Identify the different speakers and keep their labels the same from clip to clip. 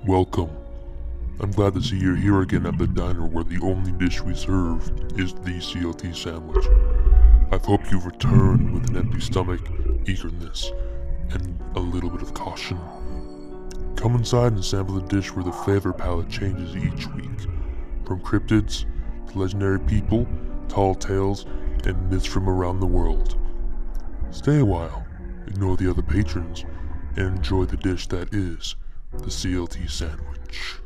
Speaker 1: Welcome. I'm glad to see you're here again at the diner where the only dish we serve is the CLT sandwich. I hope you've returned with an empty stomach, eagerness, and a little bit of caution. Come inside and sample the dish where the flavor palette changes each week, from cryptids to legendary people, tall tales, and myths from around the world. Stay a while, ignore the other patrons, and enjoy the dish that is the CLT sandwich.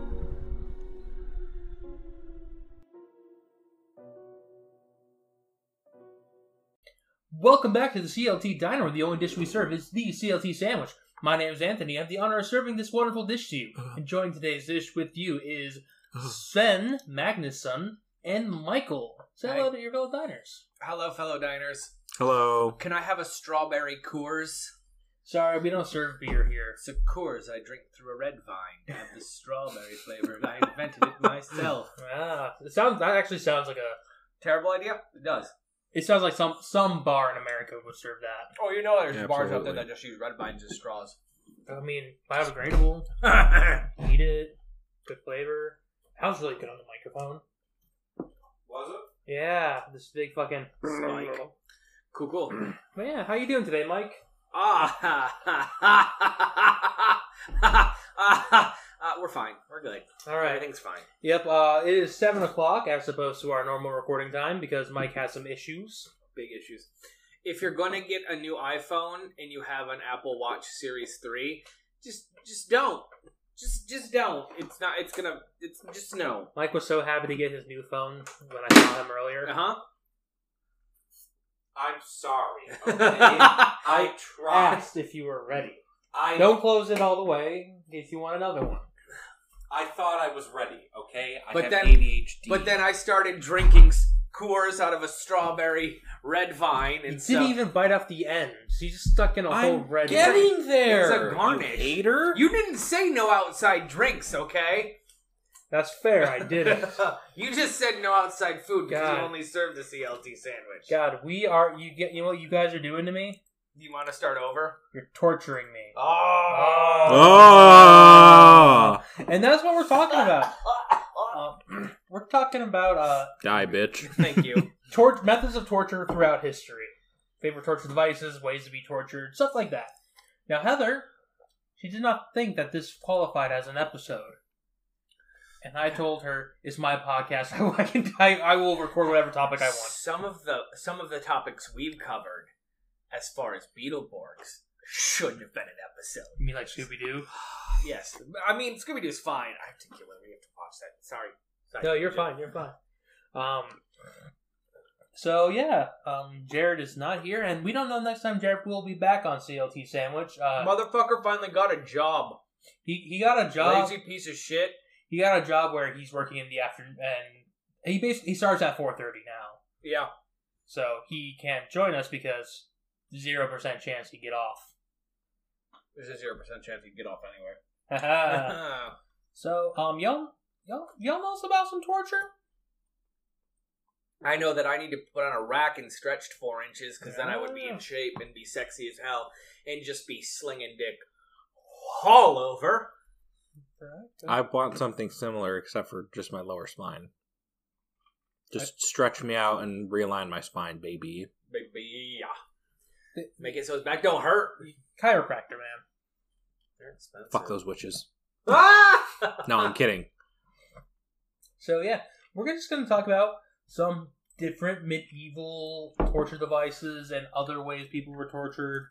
Speaker 2: Welcome back to the CLT Diner, where the only dish we serve is the CLT sandwich. My name is Anthony. I have the honor of serving this wonderful dish to you. Enjoying today's dish with you is Sven, Magnusson, and Michael. Say hello to your fellow diners.
Speaker 3: Hello, fellow diners.
Speaker 4: Hello.
Speaker 3: Can I have a strawberry Coors?
Speaker 2: Sorry, we don't serve beer here.
Speaker 3: It's a Coors I drink through a red vine to have the strawberry flavor. I invented it myself.
Speaker 2: That actually sounds like a
Speaker 3: Terrible idea? It does.
Speaker 2: It sounds like some bar in America would serve that.
Speaker 3: Oh, you know there's
Speaker 4: Yeah,
Speaker 3: bars out
Speaker 4: absolutely.
Speaker 3: there that just use red vines as straws.
Speaker 2: I mean, biodegradable. Eat it. Good flavor. That was really good on the microphone.
Speaker 3: Was it?
Speaker 2: Yeah, this big fucking
Speaker 3: Spike. Cool.
Speaker 2: But yeah, how you doing today, Mike?
Speaker 3: We're fine. We're good.
Speaker 2: All right.
Speaker 3: Everything's fine.
Speaker 2: Yep, it is 7 o'clock as opposed to our normal recording time because Mike has some issues.
Speaker 3: Big issues. If you're going to get a new iPhone and you have an Apple Watch Series 3, just don't. Just don't. Just no.
Speaker 2: Mike was so happy to get his new phone when I saw him earlier.
Speaker 3: Uh-huh.
Speaker 5: I'm sorry. Okay? I tried.
Speaker 2: Asked if you were ready.
Speaker 5: I
Speaker 2: Don't close it all the way if you want another one.
Speaker 5: I thought I was ready. Okay, I
Speaker 3: But
Speaker 5: have
Speaker 3: then-
Speaker 5: ADHD.
Speaker 3: But then I started drinking Coors out of a strawberry red vine,
Speaker 2: He
Speaker 3: and
Speaker 2: didn't even bite off the ends. He just stuck in a whole
Speaker 5: I'm
Speaker 2: red.
Speaker 5: getting there.
Speaker 3: It's a garnish.
Speaker 5: You hater.
Speaker 3: You didn't say no outside drinks, okay?
Speaker 2: That's fair. I did it.
Speaker 3: You just said no outside food because
Speaker 2: God.
Speaker 3: you only served the CLT sandwich.
Speaker 2: God, we are. You know what you guys are doing to me?
Speaker 3: Do you want to start over?
Speaker 2: You're torturing me.
Speaker 4: Oh!
Speaker 2: And that's what we're talking about. We're talking about
Speaker 4: Die, bitch.
Speaker 3: Thank you.
Speaker 2: methods of torture throughout history. Favorite torture devices, ways to be tortured, stuff like that. Now, Heather, she did not think that this qualified as an episode. And I told her, it's my podcast. I will record whatever topic I want.
Speaker 3: Some of the topics we've covered, as far as Beetleborgs, shouldn't have been an episode.
Speaker 2: You mean like Scooby-Doo?
Speaker 3: Yes, I mean Scooby-Doo's fine. I have to kill it. We have to watch that. Sorry.
Speaker 2: No, you're fine. You're fine. So yeah, Jared is not here, and we don't know next time Jared will be back on CLT Sandwich.
Speaker 3: Motherfucker finally got a job.
Speaker 2: He got a job.
Speaker 3: Lazy piece of shit.
Speaker 2: He got a job where he's working in the afternoon, and he starts at 4:30 now.
Speaker 3: Yeah.
Speaker 2: So he can't join us because 0% chance he'd get off.
Speaker 3: There's a 0% chance he'd get off anywhere.
Speaker 2: So y'all know about some torture?
Speaker 3: I know that I need to put on a rack and stretched 4 inches because then I would be in shape and be sexy as hell and just be slinging dick all over.
Speaker 4: I want something similar except for just my lower spine. Just stretch me out and realign my spine, baby.
Speaker 3: Baby, yeah. Make it so his back don't hurt.
Speaker 2: Chiropractor, man.
Speaker 3: They're expensive.
Speaker 4: Fuck those witches.
Speaker 3: Ah!
Speaker 4: No, I'm kidding.
Speaker 2: So yeah, we're just going to talk about some different medieval torture devices and other ways people were tortured.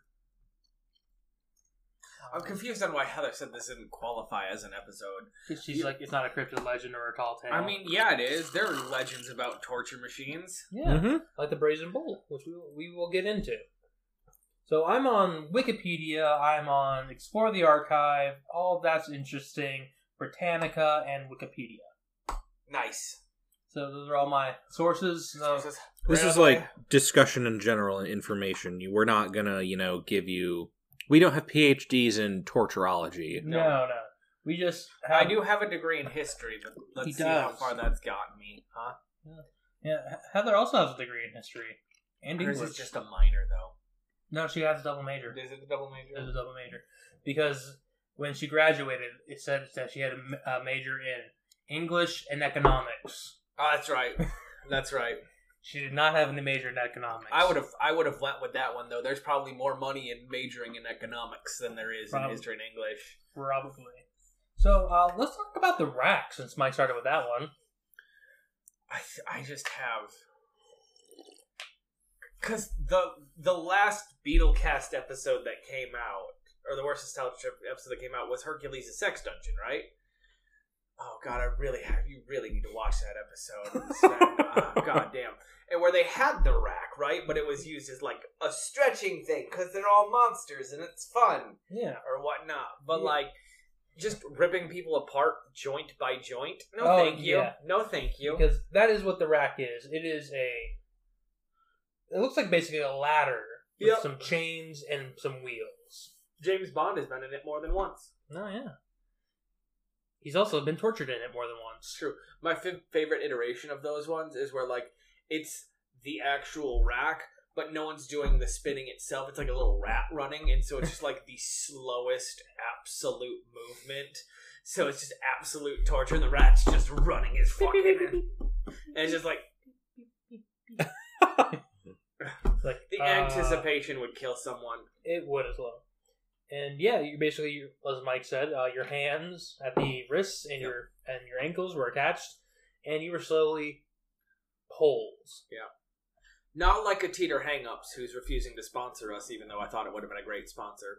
Speaker 3: I'm confused on why Heather said this didn't qualify as an episode.
Speaker 2: She's like, it's not a cryptid legend or a tall tale.
Speaker 3: I mean, yeah, it is. There are legends about torture machines.
Speaker 2: yeah,
Speaker 4: Mm-hmm.
Speaker 2: like the Brazen Bull, which we will get into. So I'm on Wikipedia, I'm on Explore the Archive, all of that's interesting, Britannica, and Wikipedia.
Speaker 3: Nice.
Speaker 2: So those are all my sources.
Speaker 4: This is like discussion in general and information. We're not gonna, give you... We don't have PhDs in torturology.
Speaker 2: No. We just have...
Speaker 3: I do have a degree in history, but
Speaker 2: He
Speaker 3: let's see how
Speaker 2: does.
Speaker 3: far that's gotten me, huh?
Speaker 2: Yeah, Heather also has a degree in history. And
Speaker 3: Hers
Speaker 2: English.
Speaker 3: is just a minor, though.
Speaker 2: No, she has a double major.
Speaker 3: Is it a double major?
Speaker 2: There's a double major. Because when she graduated, it said that she had a major in English and economics.
Speaker 3: Oh, that's right. That's right.
Speaker 2: She did not have any major in economics.
Speaker 3: I would have went with that one though. There's probably more money in majoring in economics than there is in history and English.
Speaker 2: Probably. So let's talk about the rack, since Mike started with that one.
Speaker 3: I just have, because the last Beetlecast episode that came out, or the worst nostalgia episode that came out, was Hercules' Sex Dungeon, right? Oh God, you really need to watch that episode. God damn. And where they had the rack, right? But it was used as like a stretching thing because they're all monsters and it's fun,
Speaker 2: yeah,
Speaker 3: or whatnot. But like, just ripping people apart joint by joint. No, thank you.
Speaker 2: Yeah.
Speaker 3: No, thank you.
Speaker 2: Because that is what the rack is. It looks like basically a ladder with some chains and some wheels.
Speaker 3: James Bond has been in it more than once.
Speaker 2: Oh, yeah. He's also been tortured in it more than once.
Speaker 3: True. My favorite iteration of those ones is where, like, it's the actual rack, but no one's doing the spinning itself. It's like a little rat running, and so it's just like the slowest absolute movement. So it's just absolute torture, and the rat's just running his fucking... and it's just like...
Speaker 2: like
Speaker 3: the anticipation would kill someone.
Speaker 2: It would as well. And yeah, you basically, as Mike said, your hands at the wrists and your ankles were attached, and you were slowly poles.
Speaker 3: Yeah. Not like a Teeter Hangups, who's refusing to sponsor us, even though I thought it would have been a great sponsor.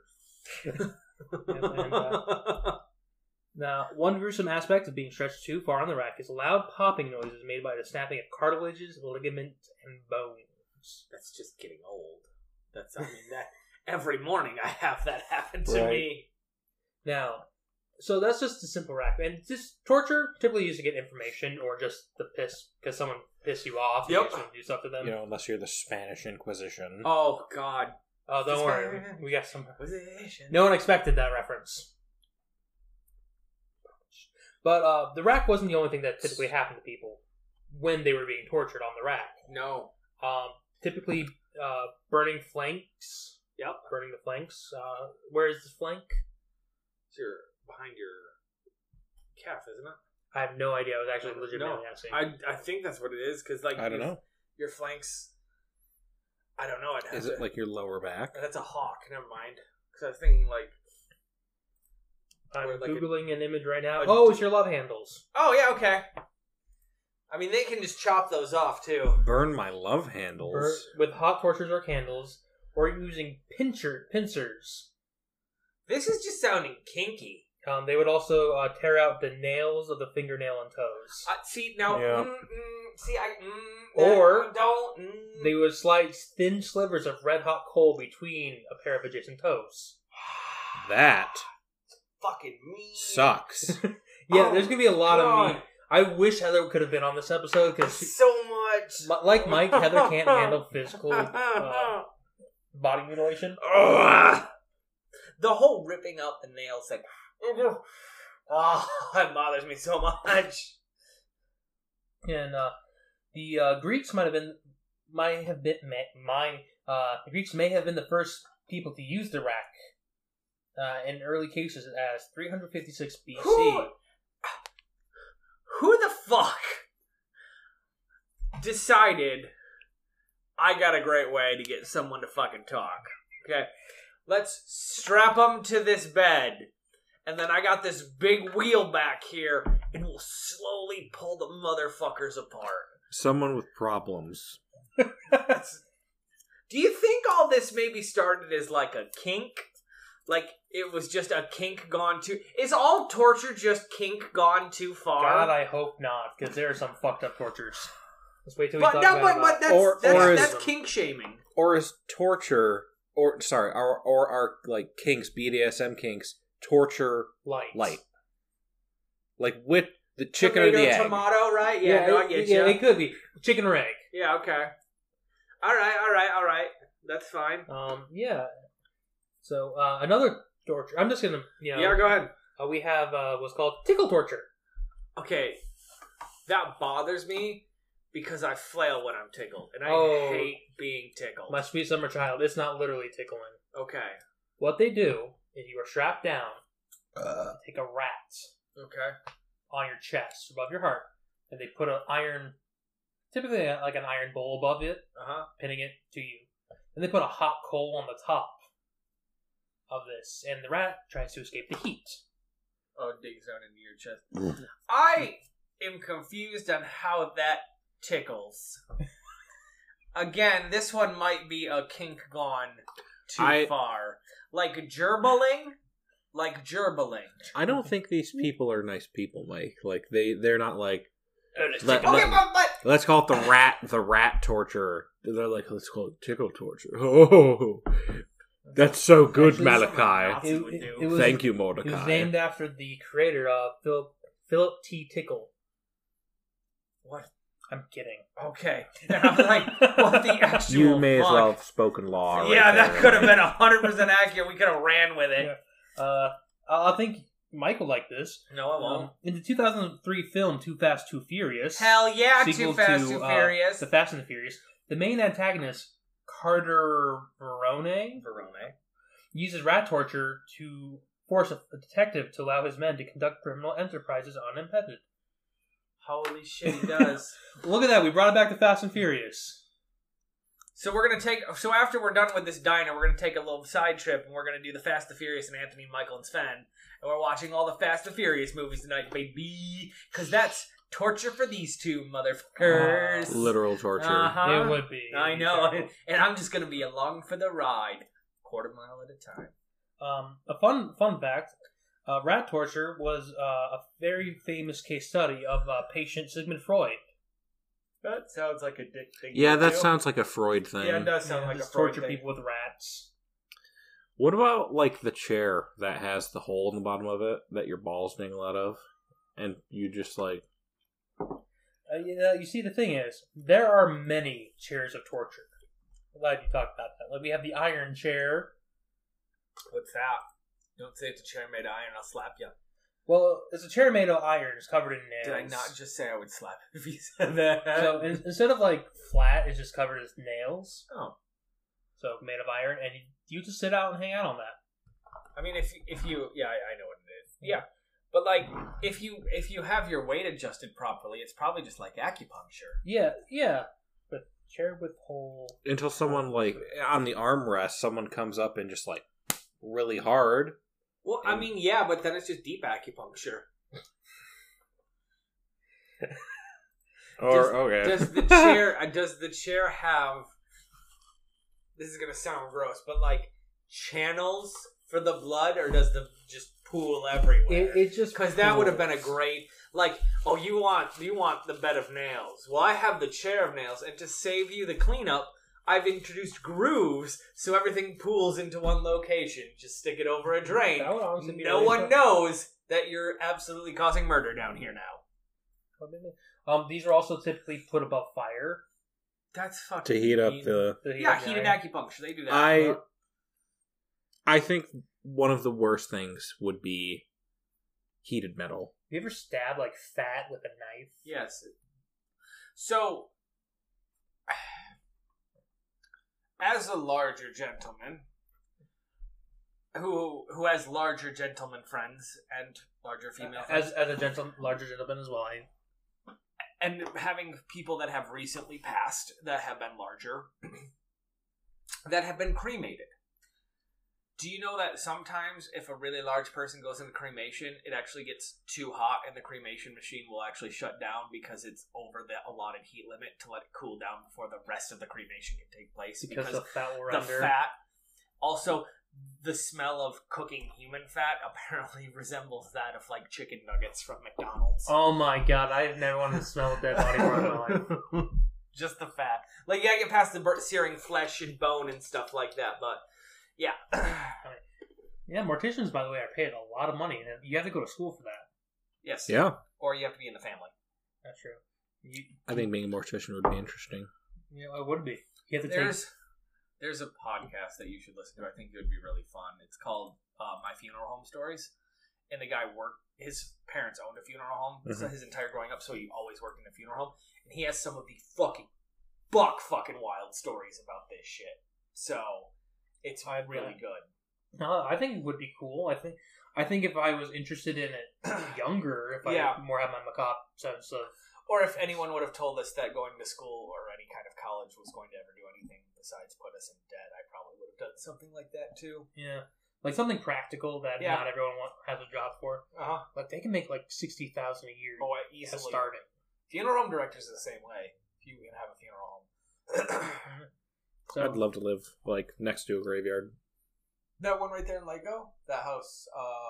Speaker 2: Now, one gruesome aspect of being stretched too far on the rack is loud popping noises made by the snapping of cartilages, ligaments, and bones.
Speaker 3: That's just getting old. That every morning I have that happen to me.
Speaker 2: Now, so that's just a simple rack. And this torture typically used to get information or just the piss, because someone pissed you off and you just want to do stuff to them.
Speaker 4: You know, unless you're the Spanish Inquisition.
Speaker 3: Oh, God.
Speaker 2: Oh, don't worry. We got some...
Speaker 3: Inquisition.
Speaker 2: No one expected that reference. But the rack wasn't the only thing that typically happened to people when they were being tortured on the rack.
Speaker 3: No.
Speaker 2: Typically, burning flanks.
Speaker 3: Yep.
Speaker 2: Burning the flanks. Where is the flank?
Speaker 3: It's behind your calf, isn't it?
Speaker 2: I have no idea. I was actually legitimately asking.
Speaker 3: I think that's what it is, because like
Speaker 4: I don't know.
Speaker 3: Your flanks. I don't know.
Speaker 4: Is it like your lower back?
Speaker 3: That's a hawk. Never mind. Because I was thinking like.
Speaker 2: I'm
Speaker 3: like
Speaker 2: Googling an image right now. Oh, it's your love handles.
Speaker 3: Oh yeah, okay. I mean, they can just chop those off too.
Speaker 4: Burn my love handles
Speaker 2: with hot torches or candles, or using pincers.
Speaker 3: This is just sounding kinky.
Speaker 2: They would also tear out the nails of the fingernail and toes.
Speaker 3: See now,
Speaker 2: they would slice thin slivers of red hot coal between a pair of adjacent toes.
Speaker 4: That
Speaker 3: fucking meat
Speaker 4: sucks.
Speaker 2: Yeah, there's gonna be a lot of meat. I wish Heather could have been on this episode because
Speaker 3: so much.
Speaker 2: Like Mike, Heather can't handle physical body mutilation.
Speaker 3: The whole ripping out the nails, like, that bothers me so much.
Speaker 2: And the Greeks the Greeks may have been the first people to use the rack in early cases as 356 BC.
Speaker 3: Who the fuck decided I got a great way to get someone to fucking talk? Okay, let's strap them to this bed, and then I got this big wheel back here, and we'll slowly pull the motherfuckers apart. Someone
Speaker 4: with problems.
Speaker 3: Do you think all this maybe started as like a kink? Like, it was just a kink gone too... Is all torture just kink gone too far?
Speaker 2: God, I hope not, because there are some fucked up tortures. Let's wait till we
Speaker 3: talk about it. That's kink shaming.
Speaker 4: Or is torture... Or are like kinks, BDSM kinks, torture light. Like with the chicken or the egg.
Speaker 3: Tomato, right? Yeah, I get you.
Speaker 2: Yeah, it could be. Chicken or egg.
Speaker 3: Yeah, okay. Alright. That's fine.
Speaker 2: Yeah. So, another torture. I'm just gonna,
Speaker 3: Yeah, go ahead.
Speaker 2: We have what's called tickle torture.
Speaker 3: Okay. That bothers me because I flail when I'm tickled. And I hate being tickled.
Speaker 2: My sweet summer child, it's not literally tickling.
Speaker 3: Okay.
Speaker 2: What they do is you are strapped down, take a rat
Speaker 3: Okay.
Speaker 2: on your chest above your heart, and they put an iron, typically like an iron bowl above it, pinning it to you. And they put a hot coal on the top of this, and the rat tries to escape the heat.
Speaker 3: Oh, it digs down into your chest. I am confused on how that tickles. Again, this one might be a kink gone too far. Like gerbling? Like gerbling.
Speaker 4: I don't think these people are nice people, Mike. Like they're not like. Let's call it the rat torture. They're like, let's call it tickle torture. Oh, that's so good, Malachi. Thank you, Mordecai.
Speaker 2: It was named after the creator, Philip T. Tickle.
Speaker 3: What?
Speaker 2: I'm kidding.
Speaker 3: Okay. And I'm like, what the actual
Speaker 4: You may
Speaker 3: fuck?
Speaker 4: as well have spoken law.
Speaker 3: Yeah,
Speaker 4: right
Speaker 3: that
Speaker 4: there.
Speaker 3: could have been 100% accurate. We could have ran with it.
Speaker 2: Yeah. I think Mike will like this.
Speaker 3: No, I won't.
Speaker 2: In the 2003 film Too Fast, Too Furious.
Speaker 3: Hell yeah,
Speaker 2: sequel
Speaker 3: Too Fast,
Speaker 2: to,
Speaker 3: Too Furious.
Speaker 2: The Fast and the Furious. The main antagonist, Carter Verone, uses rat torture to force a detective to allow his men to conduct criminal enterprises unimpeded.
Speaker 3: Holy shit, he does.
Speaker 2: Look at that. We brought it back to Fast and Furious.
Speaker 3: So we're going to take... So after we're done with this diner, we're going to take a little side trip, and we're going to do the Fast and Furious and Anthony, Michael, and Sven. And we're watching all the Fast and Furious movies tonight, baby. Because that's torture for these two motherfuckers.
Speaker 4: Literal torture.
Speaker 2: It would be.
Speaker 3: I know. And I'm just going to be along for the ride. Quarter mile at a time.
Speaker 2: A fun fact. Rat torture was a very famous case study of patient Sigmund Freud.
Speaker 3: That sounds like a dick thing.
Speaker 4: Yeah, that sounds like a Freud thing.
Speaker 3: Yeah, it does sound like a Freud
Speaker 2: torture
Speaker 3: thing.
Speaker 2: people with rats.
Speaker 4: What about, like, the chair that has the hole in the bottom of it that your balls dangle out of? And you just, like...
Speaker 2: You see, the thing is, there are many chairs of torture. I'm glad you talked about that. Like, we have the iron chair.
Speaker 3: What's that? Don't say it's a chair made of iron, I'll slap you.
Speaker 2: Well, it's a chair made of iron. It's covered in nails.
Speaker 3: Did I not just say I would slap if you said that?
Speaker 2: So instead of like flat, it's just covered in nails.
Speaker 3: Oh.
Speaker 2: So made of iron, and you just sit out and hang out on that.
Speaker 3: I mean, if you yeah, I know what it is. Yeah, but like if you have your weight adjusted properly, it's probably just like acupuncture.
Speaker 2: Yeah. But chair with hole.
Speaker 4: Until someone, like, on the armrest, someone comes up and just, like, really hard.
Speaker 3: Well, I mean, yeah, but then it's just deep acupuncture.
Speaker 4: Okay.
Speaker 3: Does the chair have? This is gonna sound gross, but like channels for the blood, or does the just pool everywhere?
Speaker 2: It just
Speaker 3: because that would have been a great like. Oh, you want the bed of nails? Well, I have the chair of nails, and to save you the cleanup, I've introduced grooves so everything pools into one location. Just stick it over a drain.
Speaker 2: That would honestly be
Speaker 3: No
Speaker 2: really
Speaker 3: one
Speaker 2: fun.
Speaker 3: knows that you're absolutely causing murder down here now.
Speaker 2: These are also typically put above fire.
Speaker 3: That's fucking
Speaker 4: To heat up
Speaker 3: mean.
Speaker 4: the...
Speaker 3: Heated acupuncture. They do that.
Speaker 4: I think one of the worst things would be heated metal.
Speaker 2: You ever stab like fat with a knife?
Speaker 3: Yes. So, as a larger gentleman who has larger gentleman friends and larger female friends,
Speaker 2: As a larger gentleman as well.
Speaker 3: and having people that have recently passed that have been larger, that have been cremated. Do you know that sometimes if a really large person goes into cremation, it actually gets too hot and the cremation machine will actually shut down because it's over the allotted heat limit to let it cool down before the rest of the cremation can take place?
Speaker 2: Because the fat will
Speaker 3: the
Speaker 2: render.
Speaker 3: fat. Also, the smell of cooking human fat apparently resembles that of like chicken nuggets from McDonald's.
Speaker 2: Oh my god, I've never wanted to smell a dead body more in my life.
Speaker 3: Just the fat. Like, yeah, get past the searing flesh and bone and stuff like that, but yeah.
Speaker 2: Yeah, morticians, by the way, are paid a lot of money, and you have to go to school for that.
Speaker 3: Yes.
Speaker 4: Yeah.
Speaker 3: Or you have to be in the family.
Speaker 2: That's true.
Speaker 4: I think being a mortician would be interesting.
Speaker 2: Yeah, it would be. You have to
Speaker 3: There's a podcast that you should listen to. I think it would be really fun. It's called My Funeral Home Stories. And the guy his parents owned a funeral home so his entire growing up, so he always worked in a funeral home. And he has some of the fucking wild stories about this shit. So, it's really good.
Speaker 2: No, I think it would be cool. I think if I was interested in it younger, if I more had my macabre sense of...
Speaker 3: Or if anyone would have told us that going to school or any kind of college was going to ever do anything besides put us in debt, I probably would have done something like that too.
Speaker 2: Yeah. Like something practical that not everyone has a job for.
Speaker 3: Uh-huh.
Speaker 2: Like they can make like $60,000 a year.
Speaker 3: Oh, easily.
Speaker 2: Starting.
Speaker 3: Funeral home directors are the same way. If you can have a funeral home.
Speaker 2: So,
Speaker 4: I'd love to live like next to a graveyard.
Speaker 3: That one right there in Lego? That house,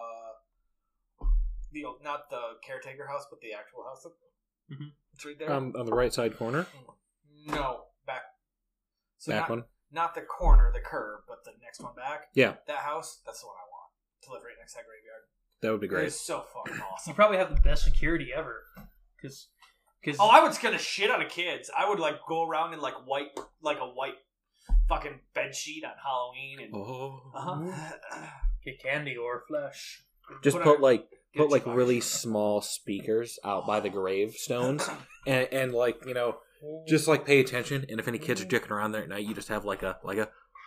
Speaker 3: not the caretaker house, but the actual house. It's right there.
Speaker 4: On the right side corner?
Speaker 3: No, back. So
Speaker 4: back one?
Speaker 3: Not the corner, the curb, but the next one back.
Speaker 4: Yeah.
Speaker 3: That house, that's the one I want. To live right next to that graveyard.
Speaker 4: That would be great.
Speaker 3: It's so fucking awesome.
Speaker 2: you probably have the best security ever. Cause
Speaker 3: I would scare the shit out of kids. I would like go around in like a white fucking bed sheet on Halloween and
Speaker 2: get candy or flesh.
Speaker 4: Just put really small speakers out by the gravestones and like, you know, just like pay attention, and if any kids are dicking around there at night, you just have like a
Speaker 3: Yep.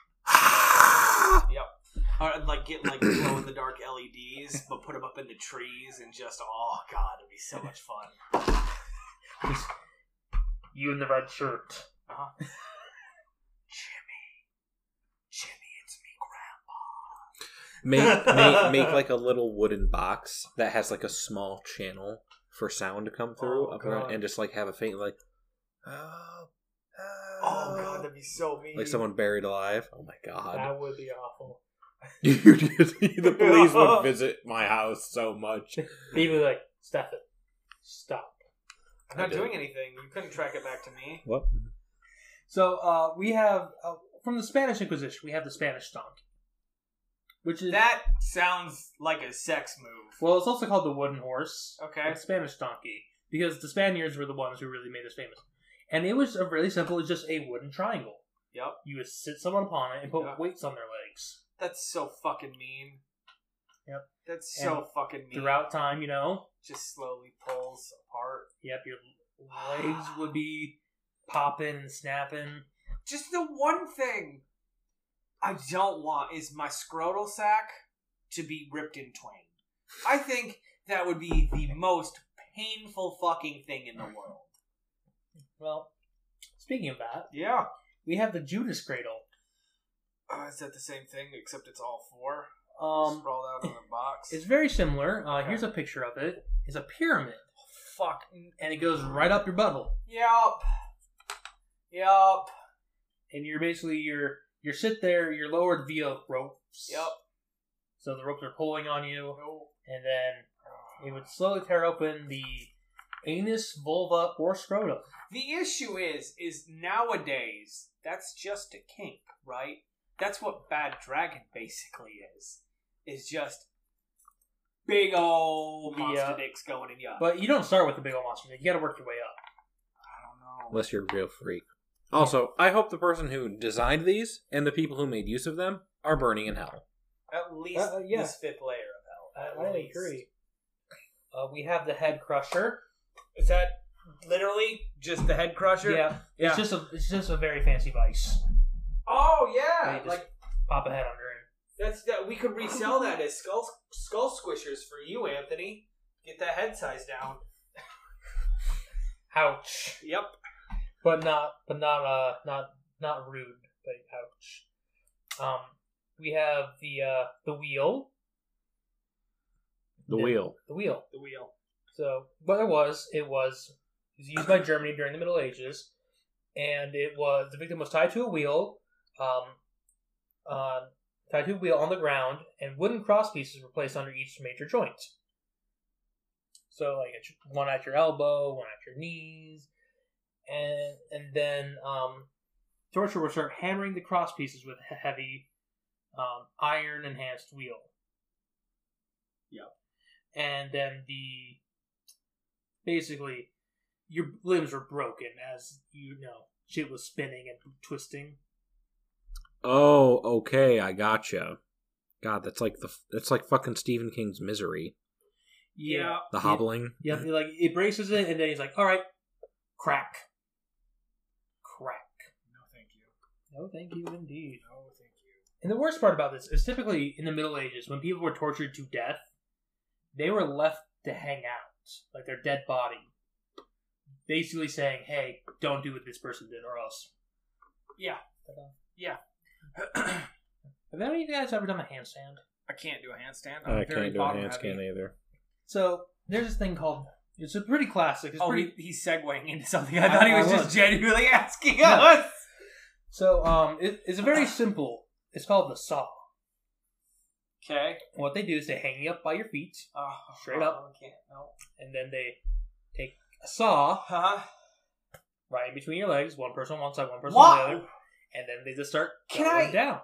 Speaker 3: Or like get like glow in the dark LEDs, but put them up in the trees and just god, it'd be so much fun.
Speaker 2: You in the red shirt.
Speaker 3: Jimmy, it's me, Grandpa.
Speaker 4: Make like a little wooden box that has like a small channel for sound to come through and just like have a faint like
Speaker 3: oh god, that'd be so mean.
Speaker 4: Like someone buried alive. Oh my god.
Speaker 2: That would be awful.
Speaker 4: The police would visit my house so much.
Speaker 2: People like, Stefan, stop.
Speaker 3: I'm not doing anything. You couldn't track it back to me.
Speaker 4: What?
Speaker 2: So we have from the Spanish Inquisition, we have the Spanish donkey, which is
Speaker 3: that sounds like a sex move.
Speaker 2: Well, it's also called the wooden horse.
Speaker 3: Okay,
Speaker 2: the Spanish donkey, because the Spaniards were the ones who really made this famous. And it was really simple. It's just a wooden triangle.
Speaker 3: Yep.
Speaker 2: You would sit someone upon it and put weights on their legs.
Speaker 3: That's so fucking mean.
Speaker 2: Yep.
Speaker 3: That's so fucking mean.
Speaker 2: Throughout time, you know,
Speaker 3: just slowly pulls apart.
Speaker 2: Yep, your legs would be popping and snapping.
Speaker 3: Just the one thing I don't want is my scrotal sac to be ripped in twain. I think that would be the most painful fucking thing in the world.
Speaker 2: Well, speaking of that,
Speaker 3: yeah,
Speaker 2: we have the Judas cradle.
Speaker 3: Is that the same thing except it's all four?
Speaker 2: Sprawled
Speaker 3: out in a box.
Speaker 2: It's very similar. Here's a picture of it. It's a pyramid.
Speaker 3: Fuck.
Speaker 2: And it goes right up your butthole.
Speaker 3: Yup.
Speaker 2: And you're basically you're sit there. You're lowered via ropes.
Speaker 3: Yep.
Speaker 2: So the ropes are pulling on you, and then it would slowly tear open the anus, vulva, or scrotum.
Speaker 3: The issue is nowadays that's just a kink, right? That's what Bad Dragon basically is. Is just big old monster dicks going in ya.
Speaker 2: But you don't start with the big old monster dick. You got to work your way up.
Speaker 3: I don't know.
Speaker 4: Unless you're a real freak. Also, I hope the person who designed these and the people who made use of them are burning in hell.
Speaker 3: At least this fifth layer of hell.
Speaker 2: I agree. We have the head crusher.
Speaker 3: Is that literally just the head crusher?
Speaker 2: Yeah. It's just a very fancy vice.
Speaker 3: Oh yeah,
Speaker 2: like pop a head under it.
Speaker 3: We could resell that as skull squishers for you, Anthony. Get that head size down.
Speaker 2: Ouch.
Speaker 3: Yep.
Speaker 2: But not rude. But ouch. We have the wheel.
Speaker 4: The wheel.
Speaker 2: The wheel. So what it was used by Germany during the Middle Ages, and the victim was tied to a wheel, on the ground, and wooden cross pieces were placed under each major joint. So like one at your elbow, one at your knees, and then torture would start hammering the cross pieces with a heavy iron enhanced wheel.
Speaker 3: Yep.
Speaker 2: And then basically your limbs were broken as shit was spinning and twisting.
Speaker 4: Oh, okay, I gotcha. God, that's like fucking Stephen King's Misery.
Speaker 2: Yeah.
Speaker 4: The hobbling.
Speaker 2: Yeah, like it braces it, and then he's like, "All right, crack." No, thank you. No, thank you, indeed.
Speaker 3: No, thank
Speaker 2: And the worst part about this is typically in the Middle Ages, when people were tortured to death, they were left to hang out, like their dead body. Basically saying, hey, don't do what this person did or else.
Speaker 3: Yeah. Yeah.
Speaker 2: Have any of you guys ever done a handstand?
Speaker 3: I can't do a handstand.
Speaker 4: I can't do a handstand either.
Speaker 2: So, there's this thing called... It's a pretty classic. It's
Speaker 3: He's segueing into something. I thought he was just genuinely asking
Speaker 2: No.
Speaker 3: us.
Speaker 2: So, it's a very simple... It's called the saw.
Speaker 3: Okay.
Speaker 2: What they do is they hang you up by your feet, straight up,
Speaker 3: I can't. No.
Speaker 2: and then they take a saw
Speaker 3: Huh?
Speaker 2: right in between your legs, one person on one side, one person
Speaker 3: What?
Speaker 2: on the other, and then they just start
Speaker 3: Can
Speaker 2: going
Speaker 3: I-
Speaker 2: down.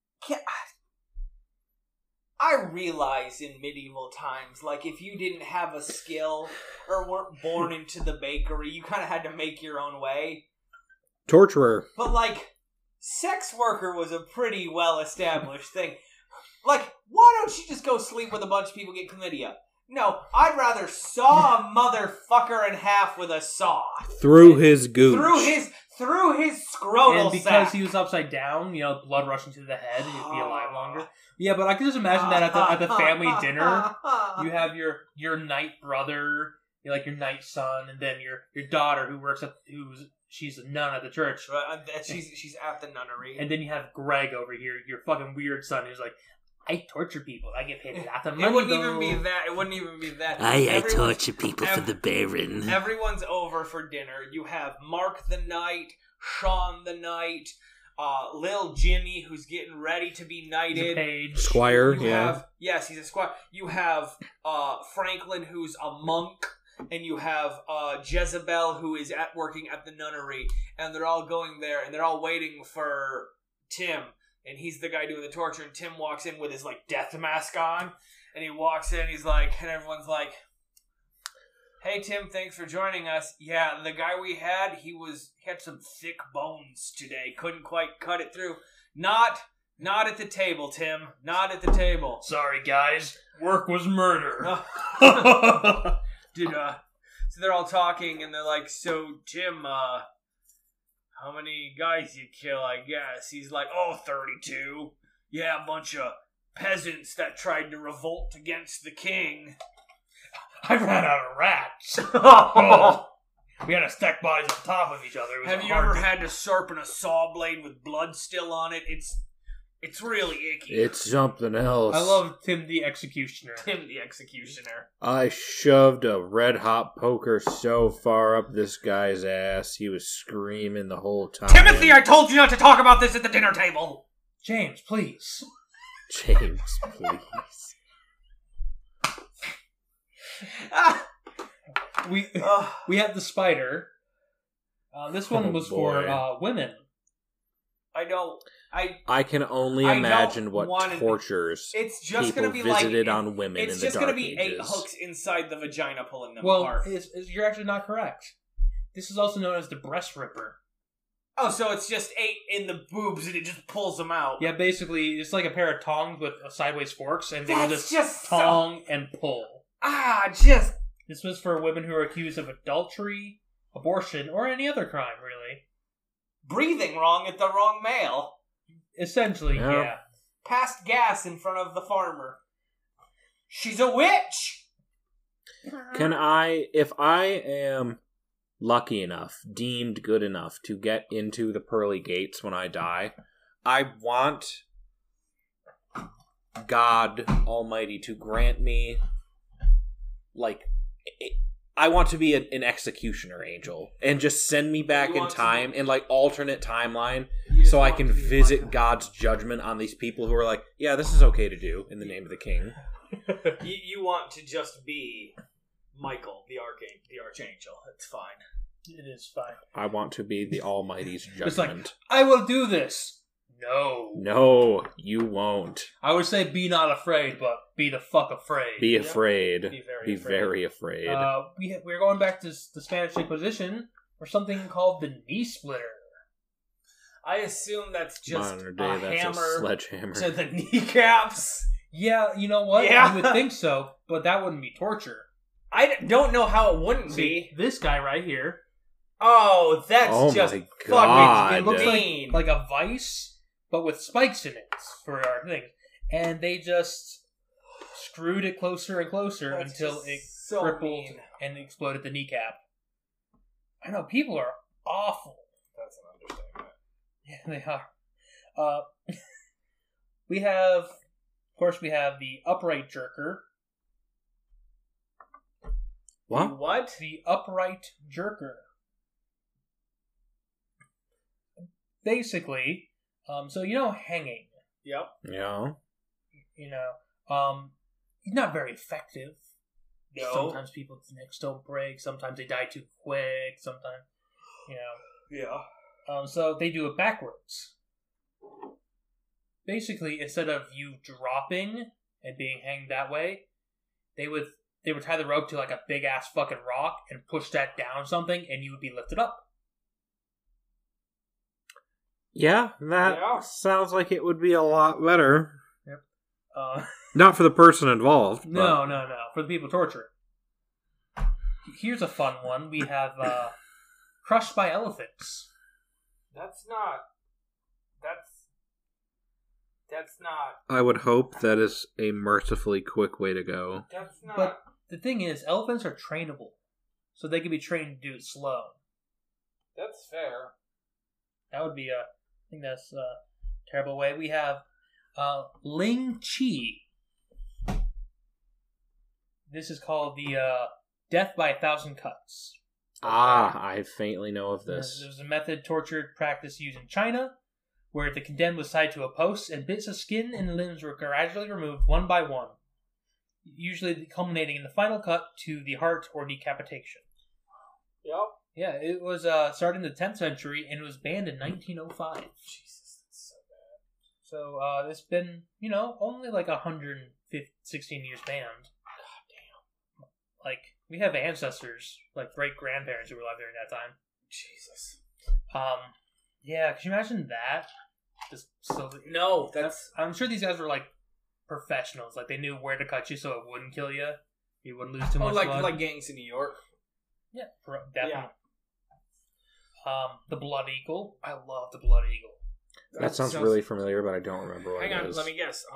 Speaker 3: I realize in medieval times, like, if you didn't have a skill or weren't born into the bakery, you kind of had to make your own way.
Speaker 4: Torturer.
Speaker 3: But, like, sex worker was a pretty well-established thing. Like, why don't you just go sleep with a bunch of people and get chlamydia? No, I'd rather saw a motherfucker in half with a saw.
Speaker 4: Through his gooch.
Speaker 3: Through his scrotal
Speaker 2: And because
Speaker 3: sack.
Speaker 2: he was upside down, blood rushing to the head, he'd be alive longer. Yeah, but I can just imagine that at the family dinner, you have your night brother, like your night son, and then your daughter she's a nun at the church.
Speaker 3: Right, she's at the nunnery.
Speaker 2: And then you have Greg over here, your fucking weird son, who's like, I torture people. I get paid lots of money.
Speaker 3: It wouldn't even be that.
Speaker 6: I torture people for the Baron.
Speaker 3: Everyone's over for dinner. You have Mark the Knight, Sean the Knight, Lil Jimmy, who's getting ready to be knighted.
Speaker 2: Page.
Speaker 4: Squire,
Speaker 3: You
Speaker 4: yeah.
Speaker 3: have, yes, he's a squire. You have Franklin, who's a monk. And you have Jezebel, who is working at the nunnery. And they're all going there, and they're all waiting for Tim. And he's the guy doing the torture, and Tim walks in with his, like, death mask on. And he walks in, he's like, and everyone's like, hey, Tim, thanks for joining us. Yeah, the guy we had, he had some thick bones today. Couldn't quite cut it through. Not at the table, Tim. Not at the table.
Speaker 2: Sorry, guys. Work was murder.
Speaker 3: So they're all talking, and they're like, so, Tim, how many guys you kill, I guess? He's like, 32. Yeah, a bunch of peasants that tried to revolt against the king.
Speaker 2: I ran out of rats. We had to stack bodies on top of each other. It was
Speaker 3: Have you
Speaker 2: hard
Speaker 3: ever
Speaker 2: to-
Speaker 3: had to sharpen a saw blade with blood still on it? It's really icky.
Speaker 4: It's something else.
Speaker 2: I love Tim the Executioner.
Speaker 3: Tim the Executioner.
Speaker 4: I shoved a red hot poker so far up this guy's ass, he was screaming the whole time.
Speaker 3: Timothy, I told you not to talk about this at the dinner table.
Speaker 2: James, please.
Speaker 4: James, please.
Speaker 2: We had the spider. This one was
Speaker 4: boy.
Speaker 2: for women.
Speaker 4: I can only
Speaker 3: I
Speaker 4: imagine
Speaker 3: don't
Speaker 4: what
Speaker 3: wanna-
Speaker 4: tortures
Speaker 3: It's just
Speaker 4: people
Speaker 3: going to be
Speaker 4: visited
Speaker 3: like
Speaker 4: on women in
Speaker 3: it's
Speaker 4: the
Speaker 3: just
Speaker 4: Dark
Speaker 3: gonna be
Speaker 4: Ages.
Speaker 3: 8 hooks inside the vagina pulling them
Speaker 2: Well,
Speaker 3: apart.
Speaker 2: you're actually not correct. This is also known as the breast ripper.
Speaker 3: Oh, so it's just 8 in the boobs and it just pulls them out.
Speaker 2: Yeah, basically, it's like a pair of tongs with sideways forks, and they will
Speaker 3: That's
Speaker 2: just
Speaker 3: just
Speaker 2: tong and pull.
Speaker 3: Just
Speaker 2: This was for women who are accused of adultery, abortion, or any other crime, really.
Speaker 3: breathing wrong at the wrong male.
Speaker 2: Essentially,
Speaker 4: Yeah.
Speaker 2: yeah.
Speaker 3: Passed gas in front of the farmer. She's a witch!
Speaker 4: Can I, if I am lucky enough, deemed good enough to get into the pearly gates when I die, I want God Almighty to grant me, like, I want to be an executioner angel and just send me back
Speaker 3: You
Speaker 4: in
Speaker 3: want to
Speaker 4: time,
Speaker 3: be-
Speaker 4: in like alternate timeline,
Speaker 3: You
Speaker 4: so I
Speaker 3: want
Speaker 4: can
Speaker 3: to be
Speaker 4: visit
Speaker 3: like
Speaker 4: God's judgment on these people who are like, yeah, this is okay to do in the name of the king.
Speaker 3: You want to just be Michael, the archangel. It's fine.
Speaker 2: It is fine.
Speaker 4: I want to be the Almighty's judgment.
Speaker 2: It's like, I will do this. No.
Speaker 4: No, you won't.
Speaker 2: I would say be not afraid, but be the fuck afraid.
Speaker 4: Be afraid.
Speaker 3: Be very
Speaker 4: Be
Speaker 3: afraid.
Speaker 4: very afraid.
Speaker 2: We're going back to the Spanish Inquisition for something called the knee splitter.
Speaker 3: I assume that's just
Speaker 4: Modern
Speaker 3: a
Speaker 4: day, that's
Speaker 3: hammer
Speaker 4: a sledgehammer.
Speaker 3: to the kneecaps.
Speaker 2: Yeah, you know what?
Speaker 3: Yeah.
Speaker 2: You would think so, but that wouldn't be torture.
Speaker 3: I don't know how it wouldn't
Speaker 2: See,
Speaker 3: be.
Speaker 2: this guy right here,
Speaker 3: Oh, that's
Speaker 4: Oh
Speaker 3: just
Speaker 4: my
Speaker 3: God.
Speaker 4: God.
Speaker 2: it looks
Speaker 3: mean.
Speaker 2: like a vice, but with spikes in it for our things. And they just screwed it closer and closer until it crippled and exploded the kneecap. I know, people are awful.
Speaker 3: That's an understatement.
Speaker 2: Yeah, they are. We have the upright jerker.
Speaker 4: What?
Speaker 3: What?
Speaker 2: The upright jerker. Basically, so hanging.
Speaker 3: Yep.
Speaker 4: Yeah.
Speaker 2: He's not very effective.
Speaker 3: No.
Speaker 2: Sometimes people's necks don't break. Sometimes they die too quick. Sometimes,
Speaker 3: Yeah.
Speaker 2: So they do it backwards. Basically, instead of you dropping and being hanged that way, they would tie the rope to like a big ass fucking rock and push that down something, and you would be lifted up.
Speaker 4: Yeah, that sounds like it would be a lot better.
Speaker 2: Yep.
Speaker 4: Not for the person involved.
Speaker 2: No. For the people tortured. Here's a fun one. We have crushed by elephants.
Speaker 3: That's not.
Speaker 4: I would hope that is a mercifully quick way to go.
Speaker 3: That's not.
Speaker 2: But the thing is, elephants are trainable, so they can be trained to do it slow.
Speaker 3: That's fair.
Speaker 2: That would be I think that's a terrible way. We have Ling Chi. This is called the Death by 1,000 Cuts.
Speaker 4: I faintly know of this.
Speaker 2: There was a method tortured practice used in China, where the condemned was tied to a post and bits of skin and limbs were gradually removed one by one, usually culminating in the final cut to the heart or decapitation.
Speaker 3: Yep.
Speaker 2: Yeah, it was started in the 10th century and it was banned in 1905.
Speaker 3: Jesus, that's so bad.
Speaker 2: So it's been, only like 116 years banned.
Speaker 3: God damn.
Speaker 2: Like, we have ancestors, like great-grandparents who were alive during that time.
Speaker 3: Jesus.
Speaker 2: Yeah, could you imagine that? Just so
Speaker 3: No, that's...
Speaker 2: I'm sure these guys were like professionals. Like they knew where to cut you so it wouldn't kill you. You wouldn't lose too much blood.
Speaker 3: like gangs in New York.
Speaker 2: Yeah, definitely.
Speaker 3: Yeah.
Speaker 2: The Blood Eagle. I love the Blood Eagle.
Speaker 4: That sounds really familiar, but I don't remember what
Speaker 3: Hang
Speaker 4: it
Speaker 3: on,
Speaker 4: is.
Speaker 3: let me guess.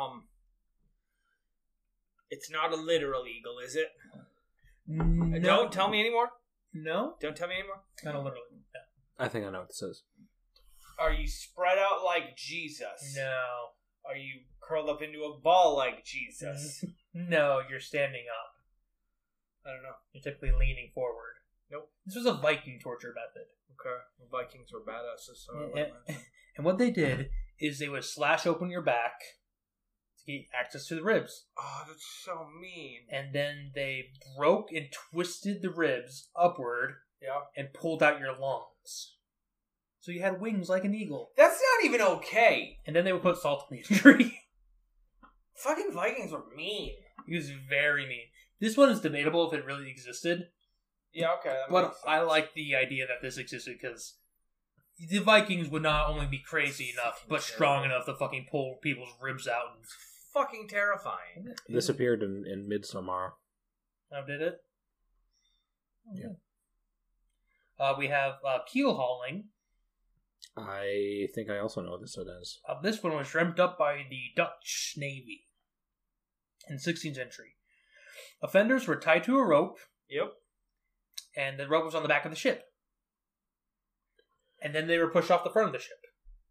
Speaker 3: It's not a literal eagle, is it?
Speaker 2: No.
Speaker 3: Don't tell me anymore.
Speaker 2: No?
Speaker 3: Don't tell me anymore.
Speaker 2: Not a literal.
Speaker 4: I think I know what this is.
Speaker 3: Are you spread out like Jesus?
Speaker 2: No.
Speaker 3: Are you curled up into a ball like Jesus?
Speaker 2: No, you're standing up.
Speaker 3: I don't know.
Speaker 2: You're typically leaning forward.
Speaker 3: Nope.
Speaker 2: This was a Viking torture method.
Speaker 3: Okay. The Vikings were badasses. So
Speaker 2: And what they did is they would slash open your back to get access to the ribs.
Speaker 3: Oh, that's so mean.
Speaker 2: And then they broke and twisted the ribs upward
Speaker 3: Yeah.
Speaker 2: and pulled out your lungs. So you had wings like an eagle.
Speaker 3: That's not even okay.
Speaker 2: And then they would put salt in the injury.
Speaker 3: Fucking Vikings were mean.
Speaker 2: He was very mean. This one is debatable if it really existed.
Speaker 3: Yeah, okay. That
Speaker 2: But
Speaker 3: makes sense.
Speaker 2: I like the idea that this existed because the Vikings would not only be crazy enough, but strong enough to fucking pull people's ribs out. And...
Speaker 3: fucking terrifying.
Speaker 4: This appeared in Midsommar.
Speaker 2: Oh, did it?
Speaker 4: Yeah.
Speaker 2: We have keel hauling.
Speaker 4: I think I also know what this is.
Speaker 2: This one was dreamt up by the Dutch Navy in the 16th century. Offenders were tied to a rope.
Speaker 3: Yep.
Speaker 2: And the rope was on the back of the ship. And then they were pushed off the front of the ship.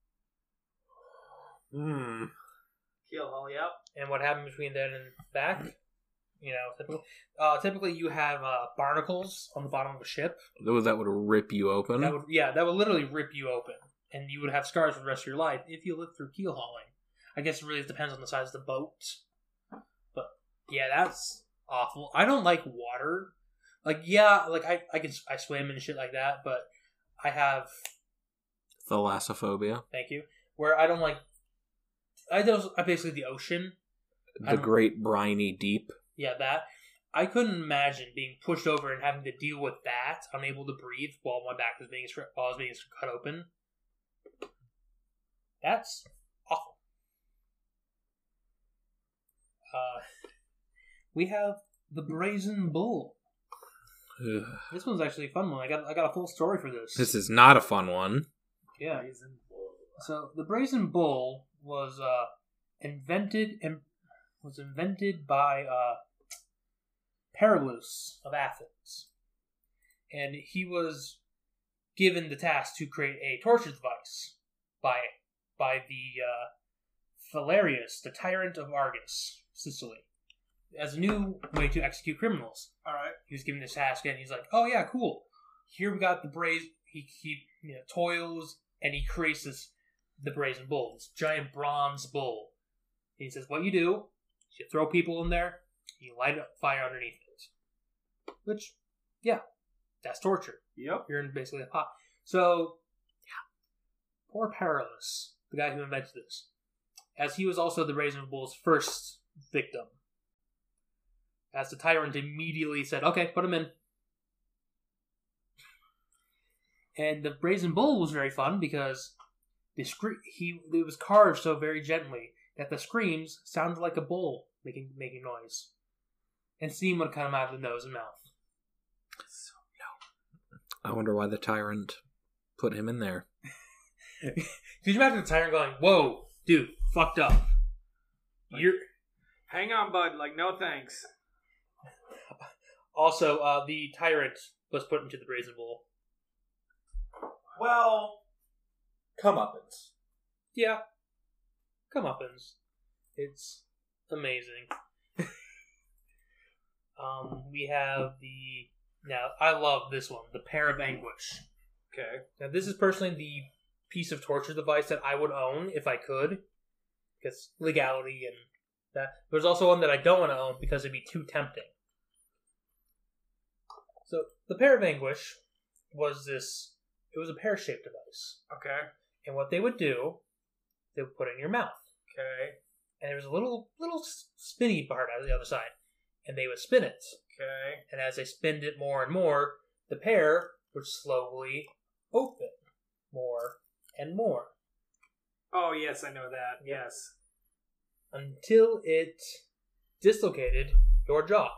Speaker 3: Keel haul, yep.
Speaker 2: And what happened between then and back? Typically you have barnacles on the bottom of a ship.
Speaker 4: That would rip you open?
Speaker 2: That would literally rip you open. And you would have scars for the rest of your life if you lived through keel hauling. I guess it really depends on the size of the boat. But, yeah, that's awful. I don't like water. I swim and shit like that, but I have...
Speaker 4: Thalassophobia.
Speaker 2: Thank you. Where I don't like... I basically the ocean.
Speaker 4: The great briny deep.
Speaker 2: Yeah, that. I couldn't imagine being pushed over and having to deal with that, unable to breathe while my back was being cut open. That's awful. We have the Brazen Bull.
Speaker 4: Ugh.
Speaker 2: This one's actually a fun one. I got a full story for this.
Speaker 4: This is not a fun one.
Speaker 2: Yeah. So the Brazen Bull was invented by Perillus of Athens, and he was given the task to create a torture device by the Phalaris, the tyrant of Argos, Sicily, as a new way to execute criminals.
Speaker 3: All right.
Speaker 2: He was given this task, and he's like, "Oh yeah, cool. Here we got the brazen." He toils, and he creates the Brazen Bull, this giant bronze bull. And he says, "What you do? You throw people in there. You light up fire underneath it." Which, yeah, that's torture.
Speaker 3: Yep.
Speaker 2: You're in basically a pot. So, yeah, poor Perillus, the guy who invented this, as he was also the Brazen Bull's first victim. As the tyrant immediately said, "Okay, put him in." And the Brazen Bull was very fun because it was carved so very gently that the screams sounded like a bull making noise, and steam would come out of the nose and mouth.
Speaker 4: I wonder why the tyrant put him in there.
Speaker 2: Could you imagine the tyrant going, "Whoa, dude, fucked up.
Speaker 3: Hang on, bud. Like, no thanks."
Speaker 2: Also, the tyrant was put into the Brazen Bull.
Speaker 5: Well, comeuppance.
Speaker 2: Yeah. Comeuppance. It's amazing. We have now, I love this one, the Pear of Anguish.
Speaker 3: Okay.
Speaker 2: Now, this is personally the piece of torture device that I would own if I could, because legality and that. There's also one that I don't want to own because it'd be too tempting. So, the Pear of Anguish was it was a pear-shaped device.
Speaker 3: Okay.
Speaker 2: And what they would do, they would put it in your mouth.
Speaker 3: Okay.
Speaker 2: And there was a little spinny part on the other side. And they would spin it.
Speaker 3: Okay.
Speaker 2: And as they spinned it more and more, the pear would slowly open more and more.
Speaker 3: Oh, yes, I know that. Yes.
Speaker 2: Until it dislocated your jaw.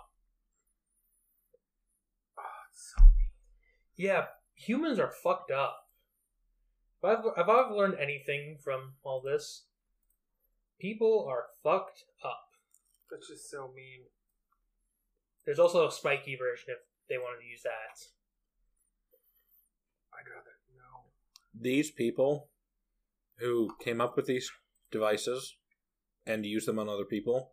Speaker 3: Oh, it's so
Speaker 2: Yeah, humans are fucked up. If I've learned anything from all this, people are fucked up.
Speaker 3: That's just so mean.
Speaker 2: There's also a spiky version if they wanted to use that.
Speaker 3: I'd rather no.
Speaker 4: These people who came up with these devices and used them on other people,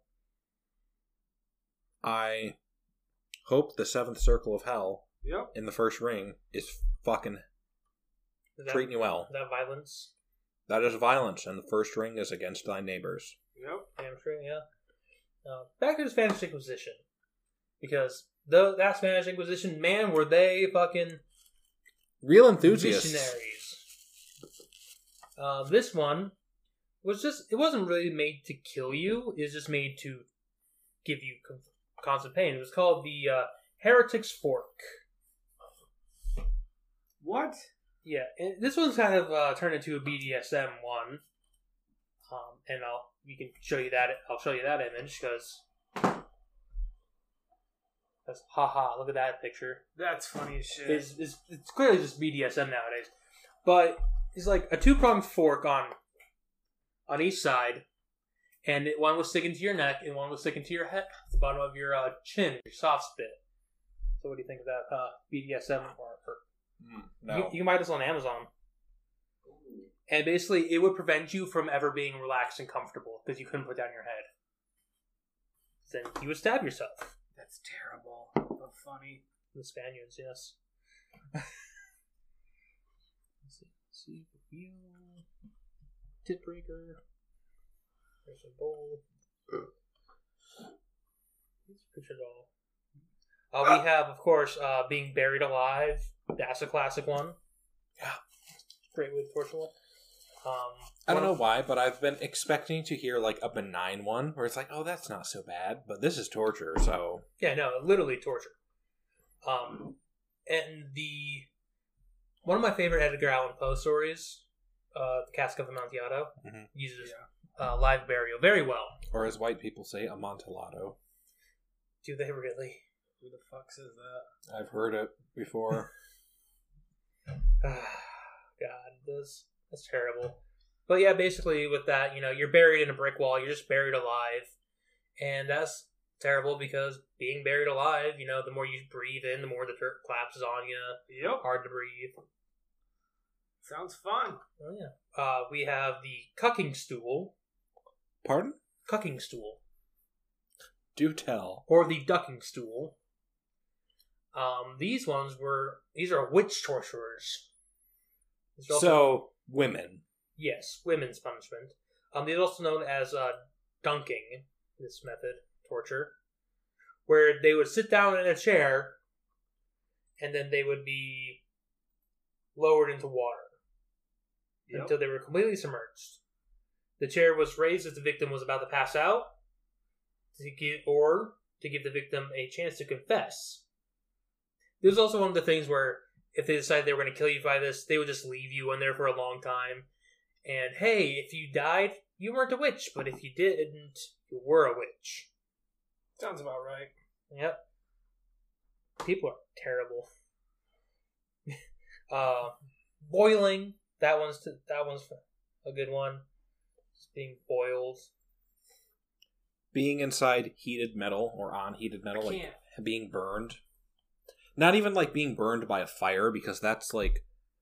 Speaker 4: I hope the seventh circle of hell
Speaker 3: Yep.
Speaker 4: in the first ring is fucking treating you well.
Speaker 2: Is that violence?
Speaker 4: That is violence, and the first ring is against thy neighbors.
Speaker 3: Yep.
Speaker 2: Damn straight, yeah. Back to the Spanish Inquisition. Because that Spanish Inquisition, man, were they fucking
Speaker 4: Real enthusiasts.
Speaker 2: missionaries. This one was it wasn't really made to kill you. It was just made to give you constant pain. It was called the Heretic's Fork.
Speaker 3: What?
Speaker 2: Yeah, and this one's kind of turned into a BDSM one. And we can show you that. I'll show you that image because that's haha. Look at that picture.
Speaker 3: That's funny as shit.
Speaker 2: It's clearly just BDSM nowadays, but it's like a 2-pronged fork on each side, and one was sticking to your neck, and one was sticking to your head, the bottom of your chin, your soft spit. So, what do you think of that BDSM?
Speaker 4: No.
Speaker 2: You can buy this on Amazon. And basically, it would prevent you from ever being relaxed and comfortable because you couldn't put down your head. Then you would stab yourself.
Speaker 3: That's terrible, but funny.
Speaker 2: The Spaniards, yes. Let's see. Review. Tit breaker. There's a bowl. Let's picture it all. We have, of course, Being Buried Alive. That's a classic one.
Speaker 4: Yeah.
Speaker 2: Great way to torture one.
Speaker 4: I don't know why, but I've been expecting to hear like a benign one where it's like, oh, that's not so bad, but this is torture, so.
Speaker 2: Yeah, no, literally torture. And one of my favorite Edgar Allan Poe stories, The Cask of Amontillado, uses live burial very well.
Speaker 4: Or as white people say, Amontillado.
Speaker 2: Do they really?
Speaker 3: Who the fuck says that?
Speaker 4: I've heard it before.
Speaker 2: God, that's terrible. But yeah, basically with that, you're buried in a brick wall. You're just buried alive. And that's terrible because being buried alive, the more you breathe in, the more the dirt collapses on you.
Speaker 3: Yep.
Speaker 2: Hard to breathe.
Speaker 3: Sounds fun.
Speaker 2: Oh, yeah. We have the cucking stool.
Speaker 4: Pardon?
Speaker 2: Cucking stool.
Speaker 4: Do tell.
Speaker 2: Or the ducking stool. These are witch torturers.
Speaker 4: So, women.
Speaker 2: Yes, women's punishment. These are also known as dunking, this method, torture, where they would sit down in a chair and then they would be lowered into water until they were completely submerged. The chair was raised as the victim was about to pass out to give the victim a chance to confess. This is also one of the things where if they decided they were going to kill you by this, they would just leave you in there for a long time. And hey, if you died, you weren't a witch, but if you didn't, you were a witch.
Speaker 3: Sounds about right.
Speaker 2: Yep. People are terrible. Boiling. That one's a good one. Just being boiled.
Speaker 4: Being inside heated metal or on heated metal, like being burned. Not even like being burned by a fire, because that's like...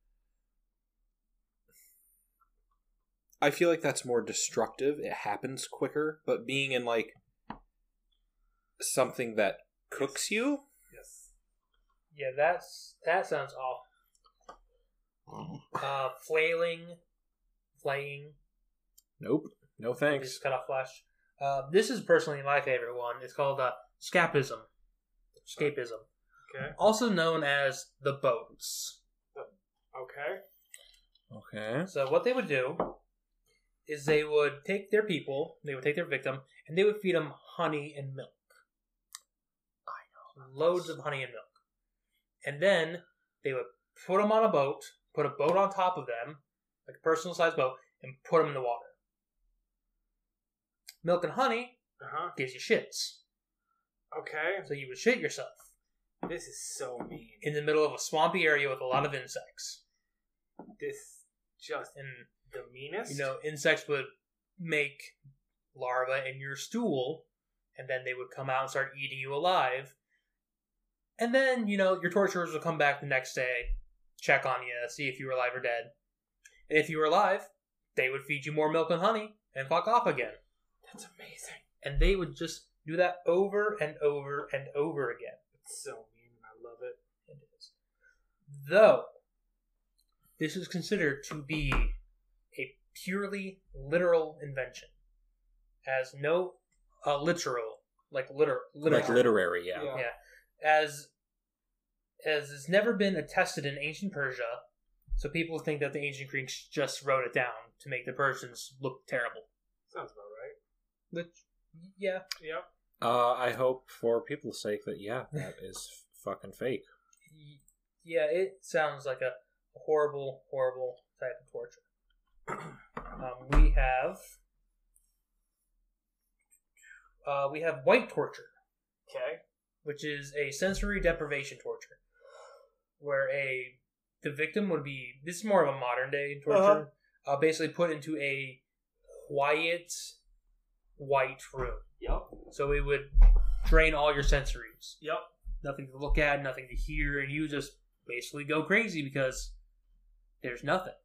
Speaker 4: I feel like that's more destructive. It happens quicker, but being in like something that cooks you?
Speaker 3: Yes.
Speaker 2: Yeah, that sounds awful. Flaying.
Speaker 4: Nope. No thanks.
Speaker 2: Just cut off flesh. This is personally my favorite one. It's called scapism. Escapism.
Speaker 3: Okay.
Speaker 2: Also known as the boats.
Speaker 3: Okay.
Speaker 2: So what they would do is they would take their people, they would take their victim, and they would feed them honey and milk. I know. Loads of honey and milk. And then they would put them on a boat, put a boat on top of them, like a personal-sized boat, and put them in the water. Milk and honey gives you shits.
Speaker 3: Okay.
Speaker 2: So you would shit yourself.
Speaker 3: This is so mean.
Speaker 2: In the middle of a swampy area with a lot of insects.
Speaker 3: This just
Speaker 2: And
Speaker 3: the meanest.
Speaker 2: insects would make larvae in your stool, and then they would come out and start eating you alive. And then, your torturers would come back the next day, check on you, see if you were alive or dead. And if you were alive, they would feed you more milk and honey, and fuck off again.
Speaker 3: That's amazing.
Speaker 2: And they would just do that over and over and over again.
Speaker 3: It's so mean, and I love it.
Speaker 2: It is. Though, this is considered to be a purely literal invention. As no literal, like
Speaker 4: literary, yeah.
Speaker 2: As it's never been attested in ancient Persia, so people think that the ancient Greeks just wrote it down to make the Persians look terrible.
Speaker 3: Sounds about right.
Speaker 2: Which, yeah.
Speaker 3: Yep.
Speaker 4: I hope for people's sake that, that is fucking fake.
Speaker 2: Yeah, it sounds like a horrible, horrible type of torture. We have white torture.
Speaker 3: Okay.
Speaker 2: Which is a sensory deprivation torture, where the victim would be, this is more of a modern day torture, basically put into a quiet white room.
Speaker 3: Yep.
Speaker 2: So it would drain all your sensories.
Speaker 3: Yep.
Speaker 2: Nothing to look at, nothing to hear, and you just basically go crazy because there's nothing.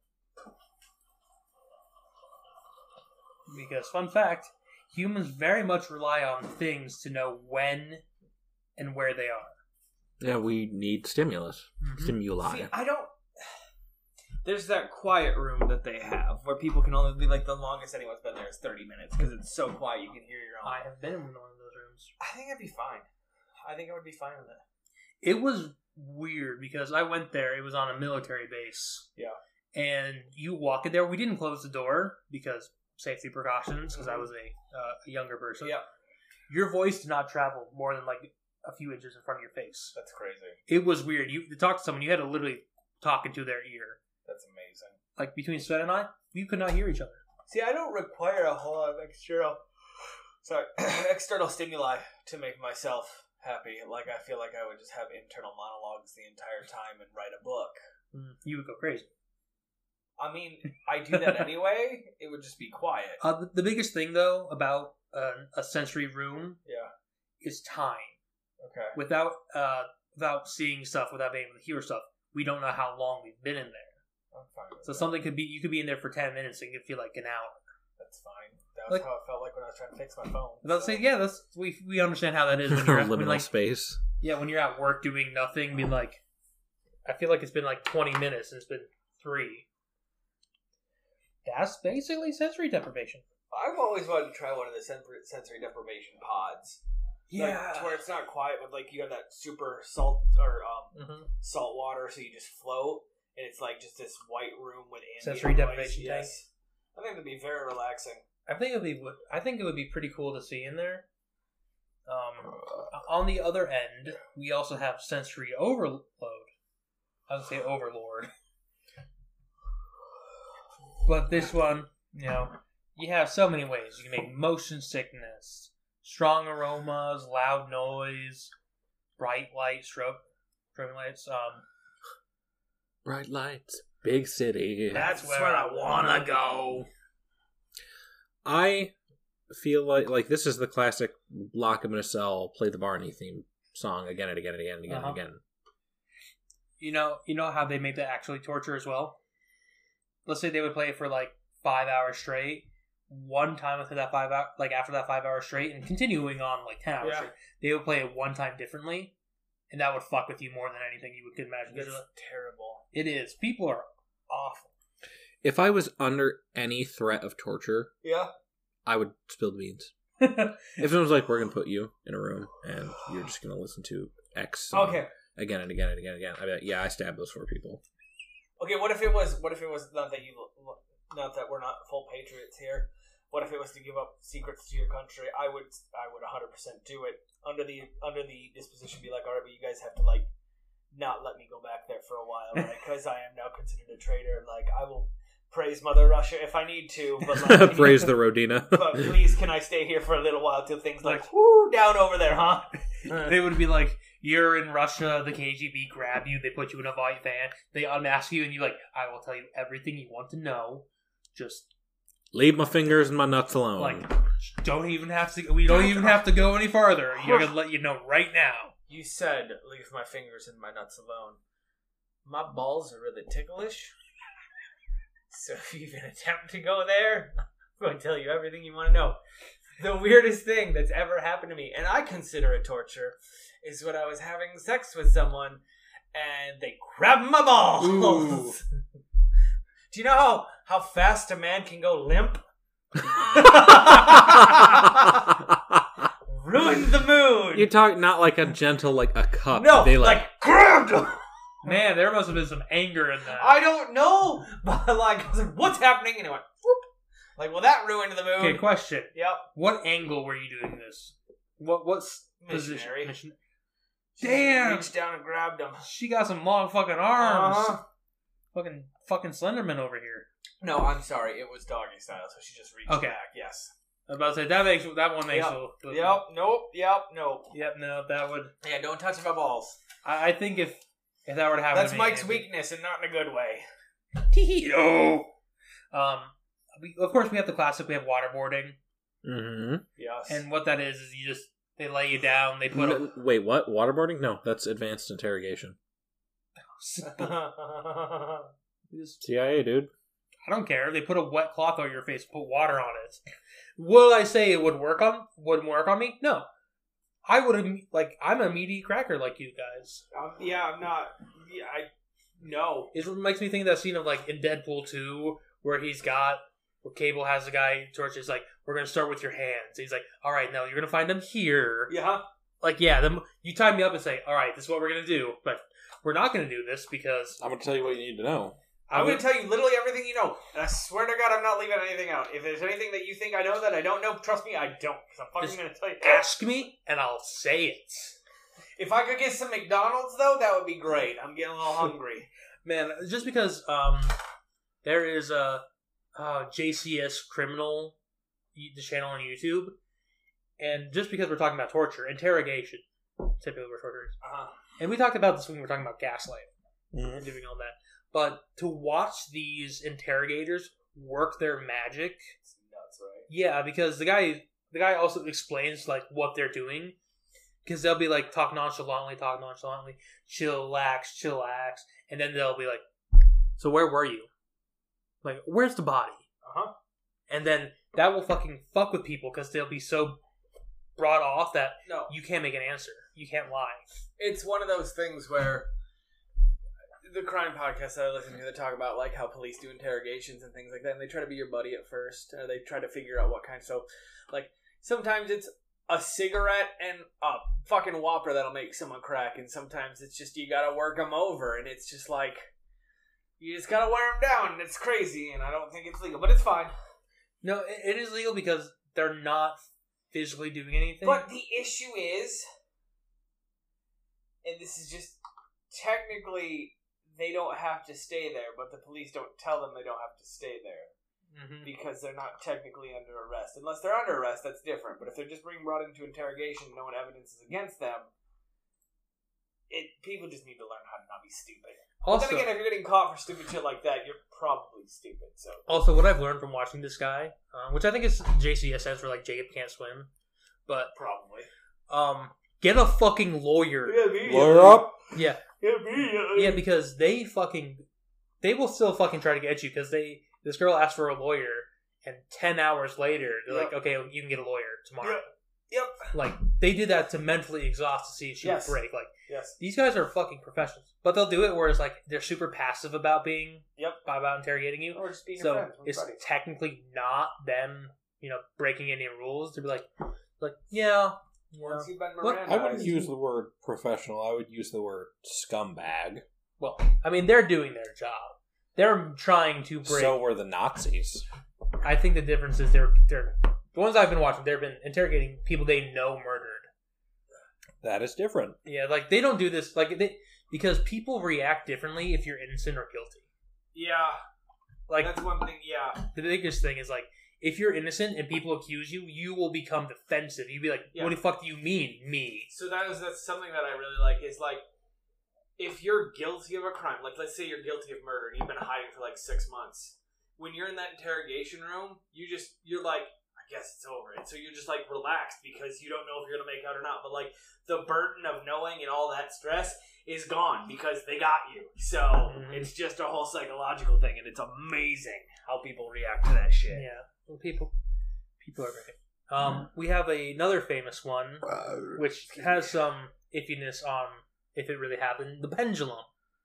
Speaker 2: Because, fun fact, humans very much rely on things to know when and where they are.
Speaker 4: Yeah, we need stimulus.
Speaker 2: Mm-hmm.
Speaker 4: Stimuli.
Speaker 5: See, I don't... There's that quiet room that they have where people can only be like, the longest anyone's been there is 30 minutes because it's so quiet you can hear your own.
Speaker 2: I have been in one of those rooms.
Speaker 5: I think I'd be fine. I think I would be fine with it.
Speaker 2: It was weird because I went there. It was on a military base.
Speaker 3: Yeah.
Speaker 2: And you walk in there. We didn't close the door because safety precautions, because I was a younger person.
Speaker 3: Yeah.
Speaker 2: Your voice did not travel more than like a few inches in front of your face.
Speaker 3: That's crazy.
Speaker 2: It was weird. You to talk to someone, you had to literally talk into their ear.
Speaker 3: That's amazing.
Speaker 2: Like between Sven and I, we could not hear each other.
Speaker 3: See, I don't require a whole lot of external stimuli to make myself happy. Like, I feel like I would just have internal monologues the entire time and write a book.
Speaker 2: You would go crazy.
Speaker 3: I mean, I do that anyway. It would just be quiet.
Speaker 2: The biggest thing, though, about a sensory room is time.
Speaker 3: Okay.
Speaker 2: Without seeing stuff, without being able to hear stuff, we don't know how long we've been in there.
Speaker 3: I'm fine with
Speaker 2: So
Speaker 3: that.
Speaker 2: something could be, you could be in there for 10 minutes and it could feel like an hour.
Speaker 3: That's fine. That was how it felt like when I was trying to fix my phone.
Speaker 2: Let's say, yeah, we understand how that is when you're
Speaker 4: Liminal space.
Speaker 2: Yeah, when you're at work doing nothing, being like, I feel like it's been like 20 minutes and it's been 3. That's basically sensory deprivation.
Speaker 3: I've always wanted to try one of the sensory deprivation pods. Like, to where it's not quiet, but like you have that super salt or salt water, so you just float, and it's like just this white room with ambient
Speaker 2: Sensory
Speaker 3: noise.
Speaker 2: deprivation tank.
Speaker 3: Yes, I think it'd be very relaxing.
Speaker 2: I think it would be pretty cool to see in there. On the other end, we also have sensory overload. I would say overlord. But this one, you have so many ways. You can make motion sickness, strong aromas, loud noise, bright light, strobing lights.
Speaker 4: Bright lights, big city.
Speaker 2: That's where I wanna go.
Speaker 4: I feel like this is the classic lock 'em in a cell, play the Barney theme song again and again and again and again and again.
Speaker 2: You know how they make that actually torture as well? Let's say they would play it for like 5 hours straight. One time after that 5 hours straight, and continuing on like 10 hours straight, they would play it one time differently, and that would fuck with you more than anything you could imagine.
Speaker 3: It's terrible.
Speaker 2: It is. People are awful.
Speaker 4: If I was under any threat of torture, I would spill the beans. If it was like, we're going to put you in a room and you're just going to listen to X again and again and again and again, I'd be like, yeah, I stabbed those 4 people.
Speaker 3: Okay, what if it was not that we're not full patriots here? What if it was to give up secrets to your country? I would 100% do it under the disposition. Be like, all right, but you guys have to like not let me go back there for a while, right? Because I am now considered a traitor. Like, I will praise Mother Russia if I need to, but like,
Speaker 4: praise the Rodina.
Speaker 3: But please, can I stay here for a little while till things like whoo down over there, huh?
Speaker 2: They would be like, you're in Russia, the KGB grab you, they put you in a white van, they unmask you, and you're like, I will tell you everything you want to know. Just
Speaker 4: leave my fingers and my nuts alone.
Speaker 2: Like, we don't even have to go any farther. You're gonna let you know right now.
Speaker 3: You said leave my fingers and my nuts alone. My balls are really ticklish. So if you even attempt to go there, I'm going to tell you everything you want to know. The weirdest thing that's ever happened to me, and I consider it torture, is when I was having sex with someone and they grabbed my balls. Do you know how fast a man can go limp? Ruined the mood.
Speaker 4: You talk not like a gentle, like a cup.
Speaker 3: No,
Speaker 4: they
Speaker 3: like grabbed him.
Speaker 2: Man, there must have been some anger in that.
Speaker 3: I don't know, but like, I was like, what's happening? And it went, whoop. Like, well, that ruined the mood.
Speaker 2: Okay, question.
Speaker 3: Yep.
Speaker 2: What angle were you doing this? What's
Speaker 3: Missionary.
Speaker 2: position?
Speaker 3: She
Speaker 2: Damn.
Speaker 3: reached down and grabbed him.
Speaker 2: She got some long fucking arms.
Speaker 3: Uh-huh.
Speaker 2: Fucking Slenderman over here.
Speaker 3: No, I'm sorry. It was doggy style, so she just reached back. Yes.
Speaker 2: I was about to say that one makes.
Speaker 3: Yep. Nope.
Speaker 2: Yep. No, that would.
Speaker 3: Yeah. Don't touch my balls.
Speaker 2: I think if that were to happen,
Speaker 3: that's Mike's weakness, and not in a good way.
Speaker 2: No. Of course we have the classic. We have waterboarding.
Speaker 4: Mm-hmm.
Speaker 3: Yes.
Speaker 2: And what that is they lay you down. They put
Speaker 4: wait, what? Waterboarding? No, that's advanced interrogation. CIA, dude.
Speaker 2: I don't care. They put a wet cloth on your face, put water on it. Will I say it wouldn't work on me? No. I would I'm a meaty cracker like you guys.
Speaker 3: I'm not. Yeah, no.
Speaker 2: It makes me think of that scene of like in Deadpool 2 where Cable has the guy torches like, we're gonna start with your hands. He's like, all right, now you're gonna find them here.
Speaker 3: Yeah.
Speaker 2: Like, yeah, you tie me up and say, all right, this is what we're gonna do, but we're not gonna do this because
Speaker 4: I'm gonna tell you what you need to know.
Speaker 3: I'm going to tell you literally everything you know. And I swear to God, I'm not leaving anything out. If there's anything that you think I know that I don't know, trust me, I don't. Because I'm fucking going to tell you.
Speaker 2: Ask me, and I'll say it.
Speaker 3: If I could get some McDonald's, though, that would be great. I'm getting a little hungry.
Speaker 2: Man, just because there is a JCS Criminal, the channel on YouTube, and just because we're talking about torture, interrogation, typically where torture is. And we talked about this when we were talking about Gaslight and doing all that. But to watch these interrogators work their magic,
Speaker 3: It's nuts, right?
Speaker 2: yeah, because the guy also explains like what they're doing, because they'll be like talk nonchalantly, chillax, and then they'll be like, "So where were you? Like, where's the body?"
Speaker 3: Uh-huh.
Speaker 2: And then that will fucking fuck with people because they'll be so brought off that
Speaker 3: No.
Speaker 2: you can't make an answer, you can't lie.
Speaker 3: It's one of those things where the crime podcasts that I listen to, they talk about like how police do interrogations and things like that, and they try to be your buddy at first, or they try to figure out what kind. So, like, sometimes it's a cigarette and a fucking Whopper that'll make someone crack, and sometimes it's just you gotta work them over, and it's just like you just gotta wear them down, and it's crazy, and I don't think it's legal, but it's fine.
Speaker 2: No, it is legal because they're not physically doing anything.
Speaker 3: But the issue is, and this is just technically, they don't have to stay there, but the police don't tell them they don't have to stay there because they're not technically under arrest. Unless they're under arrest, that's different. But if they're just being brought into interrogation, no one evidence is against them, people just need to learn how to not be stupid.
Speaker 2: Also,
Speaker 3: But then again, if you're getting caught for stupid shit like that, you're probably stupid. So
Speaker 2: also, what I've learned from watching this guy, which I think is JCSS for like Jacob Can't Swim, but
Speaker 3: probably
Speaker 2: get a fucking lawyer.
Speaker 4: Lawyer up.
Speaker 2: Yeah, yeah, because they will still fucking try to get you because this girl asked for a lawyer, and 10 hours later they're like, okay, you can get a lawyer tomorrow.
Speaker 3: Yep.
Speaker 2: Like they did that to mentally exhaust to see if she would break. Like these guys are fucking professionals, but they'll do it where it's like they're super passive about being about interrogating you.
Speaker 3: Or just being
Speaker 2: so
Speaker 3: your friends.
Speaker 2: it's technically not them, breaking any rules. To be like yeah.
Speaker 3: Once you've been
Speaker 4: Look, I wouldn't
Speaker 3: Mirandized-
Speaker 4: use the word professional. I would use the word scumbag.
Speaker 2: Well, I mean, they're doing their job. They're trying to break.
Speaker 4: So were the Nazis.
Speaker 2: I think the difference is they're the ones I've been watching. They've been interrogating people they know murdered.
Speaker 4: That is different.
Speaker 2: Yeah, like they don't do this because people react differently if you're innocent or guilty.
Speaker 3: Yeah,
Speaker 2: Like
Speaker 3: that's one thing. Yeah,
Speaker 2: the biggest thing is like if you're innocent and people accuse you, you will become defensive. You'd be like,
Speaker 3: Yeah.
Speaker 2: "What the fuck do you mean, me?"
Speaker 3: so that's something that I really like. Is like if you're guilty of a crime, like let's say you're guilty of murder and you've been hiding for like 6 months. When you're in that interrogation room, you're like, I guess it's over. And so you're just like relaxed because you don't know if you're gonna make out or not. But like the burden of knowing and all that stress is gone because they got you. So it's just a whole psychological thing, and it's amazing how people react to that shit.
Speaker 2: Yeah, well, people are great. We have another famous one, which has some iffiness on if it really happened. The pendulum.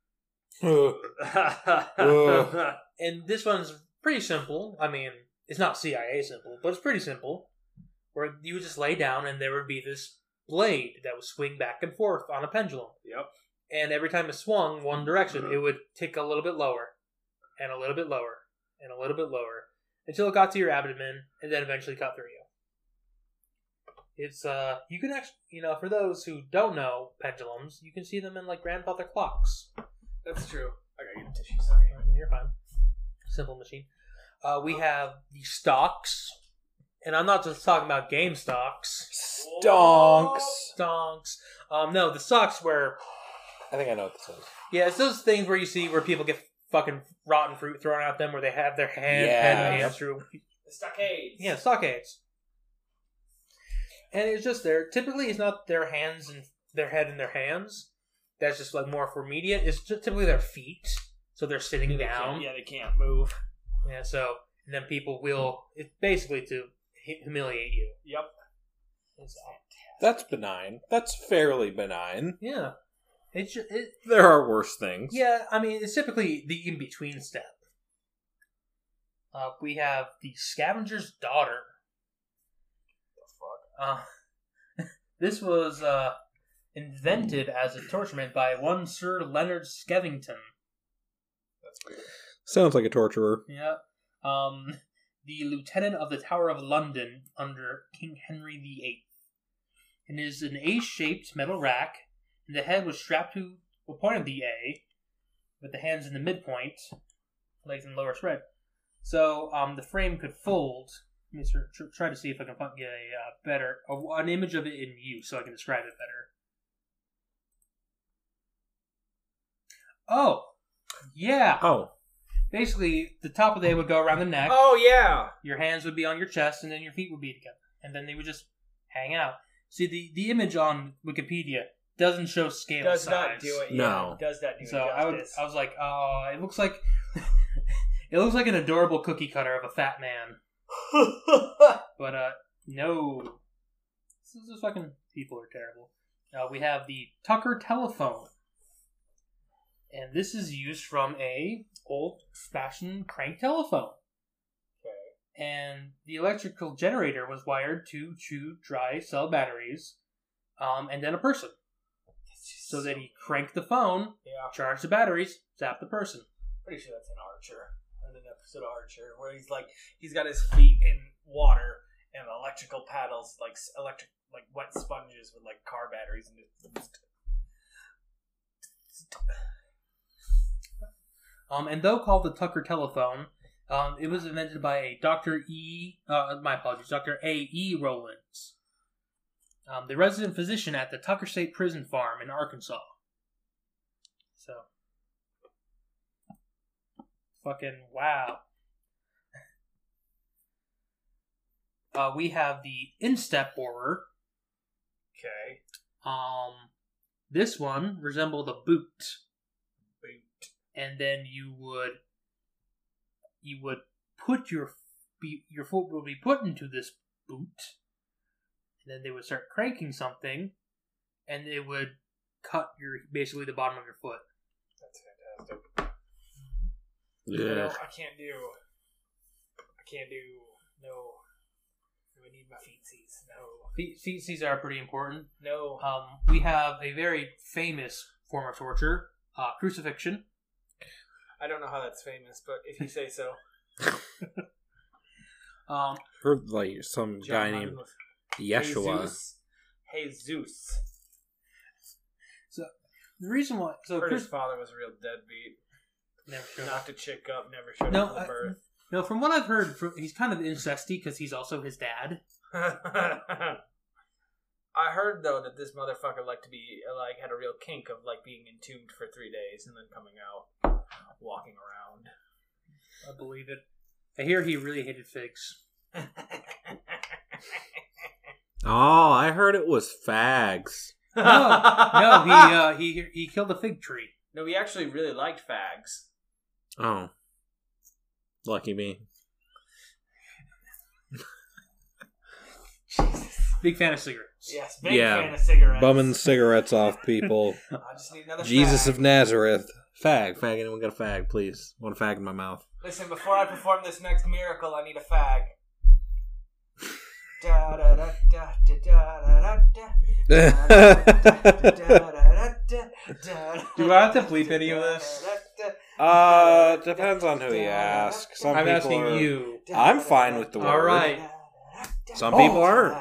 Speaker 2: And this one's pretty simple. I mean, it's not CIA simple, but it's pretty simple. Where you would just lay down and there would be this blade that would swing back and forth on a pendulum.
Speaker 3: Yep.
Speaker 2: And every time it swung one direction, it would tick a little bit lower, and a little bit lower, and a little bit lower, until it got to your abdomen, and then eventually cut through you. It's, you can actually, for those who don't know pendulums, you can see them in, like, grandfather clocks.
Speaker 3: That's true. I gotta get a tissue, sorry.
Speaker 2: You're fine. Simple machine. We have the stocks, and I'm not just talking about game stocks.
Speaker 4: Stonks.
Speaker 2: Stonks. No, the stocks where...
Speaker 4: I think I know what this is.
Speaker 2: Yeah, it's those things where you see where people get fucking rotten fruit thrown at them, where they have their head and hands through.
Speaker 3: The stockades.
Speaker 2: Yeah, stockades. And it's just there. Typically, it's not their hands and their head in their hands. That's just like more for media. It's just typically their feet, so they're sitting down.
Speaker 5: Yeah, they can't move.
Speaker 2: Yeah, so and then people will. It's basically to humiliate you.
Speaker 3: Yep.
Speaker 4: That's benign. That's fairly benign.
Speaker 2: Yeah.
Speaker 4: There are worse things.
Speaker 2: Yeah, I mean, it's typically the in-between step. We have the scavenger's daughter. This was invented as a torturement by one Sir Leonard Skevington.
Speaker 3: That's weird.
Speaker 4: Sounds like a torturer.
Speaker 2: Yeah. The lieutenant of the Tower of London under King Henry VIII. It is an A-shaped metal rack, and the head was strapped to a point of the A, with the hands in the midpoint, legs and lower spread. So the frame could fold. Let me try to see if I can get an image of it in use so I can describe it better. Oh, Yeah.
Speaker 4: Oh.
Speaker 2: Basically, the top of the head would go around the neck.
Speaker 3: Oh yeah.
Speaker 2: Your hands would be on your chest, and then your feet would be together. And then they would just hang out. See, the image on Wikipedia doesn't show scale
Speaker 3: Does
Speaker 2: size.
Speaker 3: not do it.
Speaker 4: No.
Speaker 3: Does not do
Speaker 2: So
Speaker 3: it
Speaker 2: I
Speaker 3: justice.
Speaker 2: was like, oh, it looks like it looks like an adorable cookie cutter of a fat man. But no, this is fucking people are terrible. We have the Tucker telephone, and this is used from a old-fashioned crank telephone.
Speaker 3: Okay.
Speaker 2: And the electrical generator was wired to chew dry cell batteries, and then a person. So that he cranked the phone,
Speaker 3: Yeah.
Speaker 2: charged the batteries, zapped the person.
Speaker 3: Pretty sure that's an Archer. In an episode of Archer, where he's got his feet in water and electrical paddles, like electric, like wet sponges with like car batteries, and
Speaker 2: And though called the Tucker telephone, it was invented by a Dr. Dr. A.E. Rowlands, the resident physician at the Tucker State Prison Farm in Arkansas. So, fucking wow. We have the instep borer.
Speaker 3: okay.
Speaker 2: This one resembled a boot. And then you would put your foot would be put into this boot, and then they would start cranking something, and it would cut basically the bottom of your foot.
Speaker 3: That's fantastic.
Speaker 4: Yeah.
Speaker 3: I can't do. No. I need my feetsies. No.
Speaker 2: Feetsies are pretty important.
Speaker 3: No.
Speaker 2: We have a very famous form of torture, crucifixion.
Speaker 3: I don't know how that's famous, but if you say so.
Speaker 4: Heard like some guy
Speaker 3: John
Speaker 4: named
Speaker 3: was
Speaker 4: Yeshua.
Speaker 3: Jesus.
Speaker 2: So the reason why,
Speaker 3: Heard his father was a real deadbeat.
Speaker 2: never showed up.
Speaker 3: Knocked a chick up, never showed
Speaker 2: No,
Speaker 3: up for birth.
Speaker 2: No, from what I've heard, he's kind of incesty because he's also his dad.
Speaker 3: I heard though that this motherfucker had a real kink of being entombed for 3 days and then coming out, walking around.
Speaker 2: I believe it. I hear he really hated figs.
Speaker 4: Oh, I heard it was fags.
Speaker 2: No, he killed a fig tree.
Speaker 3: No, he actually really liked fags.
Speaker 4: Oh. Lucky me.
Speaker 2: Big fan of cigarettes.
Speaker 3: Yes, big
Speaker 4: Yeah.
Speaker 3: fan of cigarettes.
Speaker 4: Bumming cigarettes off people.
Speaker 3: I just need another
Speaker 4: Jesus
Speaker 3: fag.
Speaker 4: of Nazareth. Fag. Anyone got a fag, please? Want a fag in my mouth.
Speaker 3: Listen, before I perform this next miracle, I need a fag. Da da da da da da da.
Speaker 2: Do I have to bleep any of this?
Speaker 4: Depends on who you ask. Some
Speaker 2: I'm
Speaker 4: people
Speaker 2: asking
Speaker 4: are,
Speaker 2: you.
Speaker 4: I'm fine with the word.
Speaker 2: All right.
Speaker 4: Some people aren't.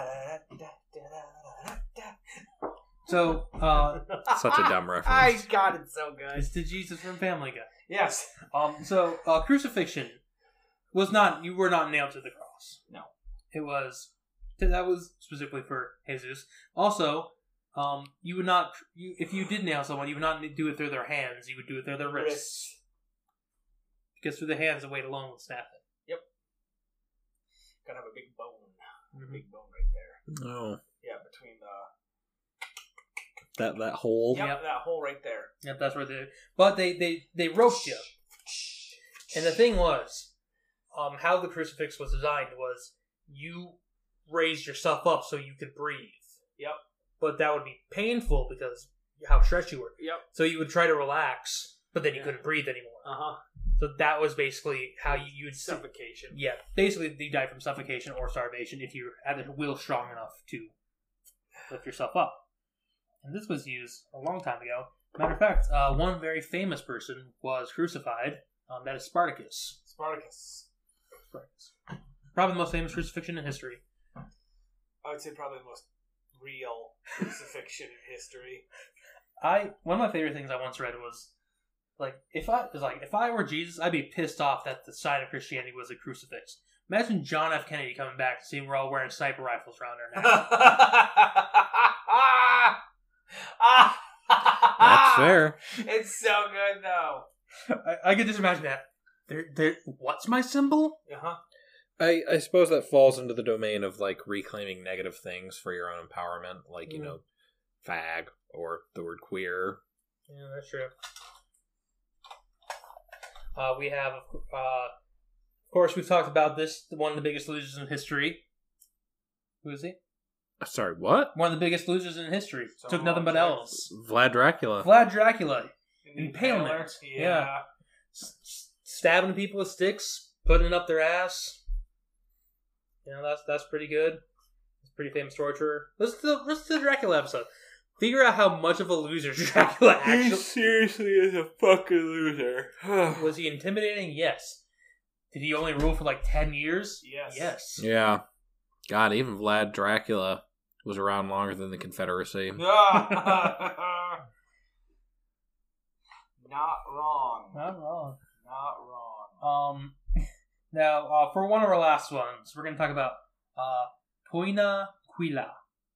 Speaker 2: So,
Speaker 4: Such a dumb
Speaker 3: I
Speaker 4: reference.
Speaker 3: got it so good.
Speaker 2: it's the Jesus from Family Guy.
Speaker 3: Yes.
Speaker 2: So crucifixion was not. You were not nailed to the cross.
Speaker 3: No.
Speaker 2: It was. That was specifically for Jesus. Also, you would not. If you did nail someone, you would not do it through their hands. You would do it through their wrists. Because through the hands, the weight alone would snap it.
Speaker 3: Gotta have a big bone.
Speaker 2: Mhm.
Speaker 3: Big bone right there.
Speaker 4: Oh,
Speaker 3: Yeah, between the.
Speaker 4: that hole.
Speaker 3: Yep,
Speaker 2: Yep.
Speaker 3: that hole right there.
Speaker 2: Yep, that's where they. But they roped you. And the thing was, how the crucifix was designed was you raised yourself up so you could breathe.
Speaker 3: Yep.
Speaker 2: But that would be painful because how stretched you were.
Speaker 3: Yep.
Speaker 2: So you would try to relax, but then you
Speaker 3: Yeah.
Speaker 2: couldn't breathe anymore.
Speaker 3: Uh-huh.
Speaker 2: So that was basically how you would
Speaker 3: Suffocation.
Speaker 2: Yeah, basically you died from suffocation or starvation if you had the will strong enough to lift yourself up. And this was used a long time ago. Matter of fact, one very famous person was crucified. That is Spartacus.
Speaker 3: Spartacus.
Speaker 2: Probably the most famous crucifixion in history.
Speaker 3: I would say probably the most real crucifixion in history.
Speaker 2: One of my favorite things I once read was if I were Jesus, I'd be pissed off that the sign of Christianity was a crucifix. Imagine John F. Kennedy coming back and seeing we're all wearing sniper rifles around our neck.
Speaker 4: That's fair.
Speaker 3: It's so good though.
Speaker 2: I could just imagine that. What's my symbol?
Speaker 3: Uh-huh.
Speaker 4: I suppose that falls into the domain of like reclaiming negative things for your own empowerment, like you know, fag or the word queer.
Speaker 2: Yeah, that's true. We have, of course, we've talked about this. One of the biggest losers in history. Who is he?
Speaker 4: Sorry, what?
Speaker 2: One of the biggest losers in history. Took nothing but L's.
Speaker 4: Vlad Dracula.
Speaker 2: Vlad Dracula. Impalement.
Speaker 3: Yeah.
Speaker 2: Yeah. Stabbing people with sticks, putting it up their ass. You know, that's pretty good. It's a pretty famous torturer. Listen to the Dracula episode. Figure out how much of a loser Dracula actually...
Speaker 4: He seriously is a fucking loser.
Speaker 2: Was he intimidating? Yes. Did he only rule for like 10 years?
Speaker 3: Yes.
Speaker 2: Yes.
Speaker 4: Yeah. God, even Vlad Dracula was around longer than the Confederacy.
Speaker 3: Not wrong.
Speaker 2: Not wrong.
Speaker 3: Not wrong.
Speaker 2: Now, for one of our last ones, we're going to talk about Poina Quila.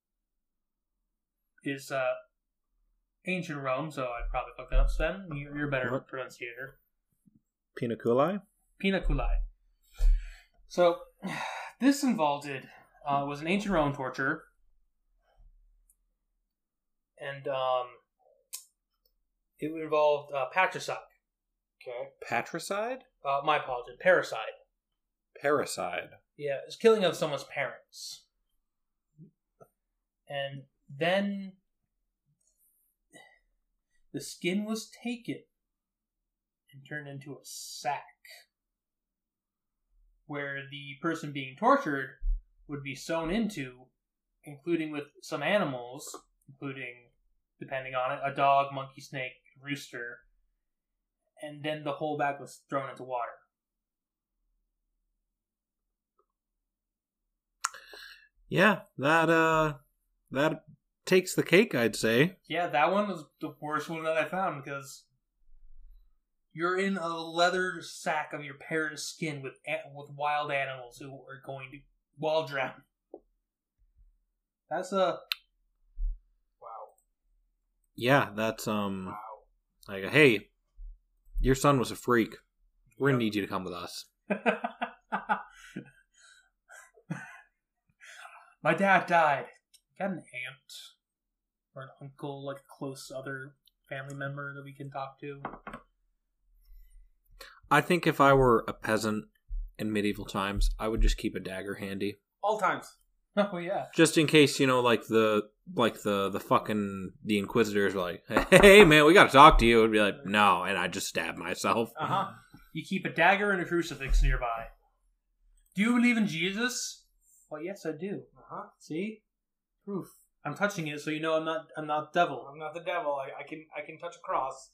Speaker 2: Is ancient Rome, so I'd probably fuck that up, Sven. You're a better pronunciator.
Speaker 4: Pinaculi?
Speaker 2: Pinaculi. So, this was an ancient Rome torture. And it involved patricide.
Speaker 3: Okay.
Speaker 4: Patricide?
Speaker 2: My apologies. Parricide.
Speaker 4: Parricide.
Speaker 2: Yeah, it's killing of someone's parents. And then the skin was taken and turned into a sack where the person being tortured would be sewn into, including with some animals, including, depending on it, a dog, monkey, snake, rooster, and then the whole bag was thrown into water.
Speaker 4: Yeah, that takes the cake, I'd say.
Speaker 2: Yeah, that one was the worst one that I found because you're in a leather sack of your parents' skin with wild animals who are going to while drown. That's a
Speaker 3: Wow.
Speaker 4: Yeah, that's like, hey, your son was a freak. We're gonna need you to come with us.
Speaker 2: My dad died. Got an aunt or an uncle, like a close other family member that we can talk to.
Speaker 4: I think if I were a peasant in medieval times, I would just keep a dagger handy,
Speaker 3: All times.
Speaker 2: Oh yeah.
Speaker 4: just in case, you know, like the fucking the Inquisitors were like, hey man, we gotta talk to you. I'd be like, no, and I just stab myself.
Speaker 3: Uh-huh.
Speaker 2: You keep a dagger and a crucifix nearby. Do you believe in Jesus? Well, yes, I do.
Speaker 3: Uh-huh.
Speaker 2: See, proof. I'm touching it, so you know I'm not devil.
Speaker 3: I'm not the devil. I can touch a cross.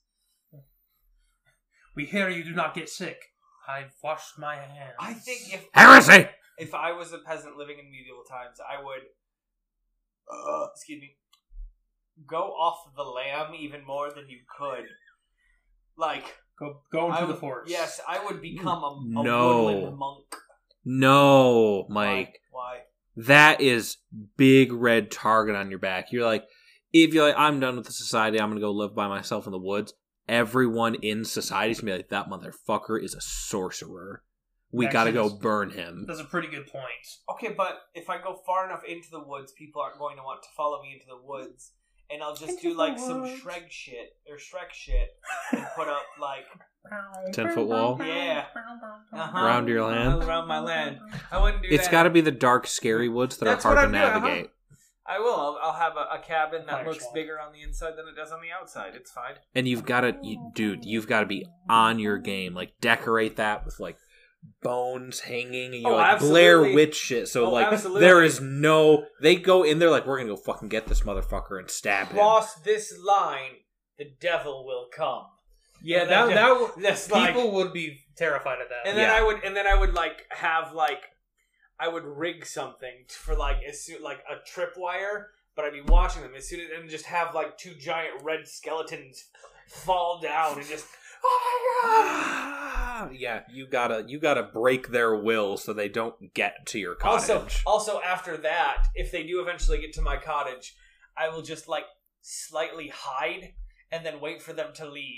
Speaker 2: We hear you do not get sick. I've washed my hands.
Speaker 3: I think
Speaker 4: Heresy!
Speaker 3: if I was a peasant living in medieval times, I would, excuse me, go off the lamb even more than you could. Like,
Speaker 2: go into the forest.
Speaker 3: Yes, I would become a
Speaker 4: No.
Speaker 3: woodland monk.
Speaker 4: No, Mike.
Speaker 3: Why?
Speaker 4: That is big red target on your back. You're like, if you're like, I'm done with the society, I'm gonna go live by myself in the woods. Everyone in society's gonna be like, that motherfucker is a sorcerer. We gotta go burn him.
Speaker 2: That's a pretty good point.
Speaker 3: Okay, but if I go far enough into the woods, people aren't going to want to follow me into the woods. And I'll just do like some Shrek shit and put up like
Speaker 4: 10-foot wall
Speaker 3: yeah
Speaker 4: around your land.
Speaker 3: around my land. I wouldn't do that.
Speaker 4: It's got to be the dark, scary woods that
Speaker 3: That's
Speaker 4: are hard
Speaker 3: what
Speaker 4: to
Speaker 3: I'm doing,
Speaker 4: navigate.
Speaker 3: I will. I'll have a cabin that
Speaker 2: Fire
Speaker 3: looks
Speaker 2: swamp.
Speaker 3: bigger on the inside than it does on the outside. It's fine.
Speaker 4: And you've got to, you've got to be on your game. Like, decorate that with, like, bones hanging. And you're like, Blair
Speaker 3: absolutely.
Speaker 4: Witch shit. So, like,
Speaker 3: Absolutely.
Speaker 4: there is no... They go in there like, we're going to go fucking get this motherfucker and stab him.
Speaker 3: Cross this line, the devil will come.
Speaker 2: Yeah,
Speaker 3: And
Speaker 2: that
Speaker 3: then
Speaker 2: that's
Speaker 3: like-
Speaker 2: people would be terrified of that.
Speaker 3: And then
Speaker 4: Yeah.
Speaker 3: I would like have like I would rig something for like like a tripwire, but I'd be watching them as soon as and just have like two giant red skeletons fall down and just oh my god.
Speaker 4: Yeah, you gotta break their will so they don't get to your cottage.
Speaker 3: Also after that, if they do eventually get to my cottage, I will just like slightly hide and then wait for them to leave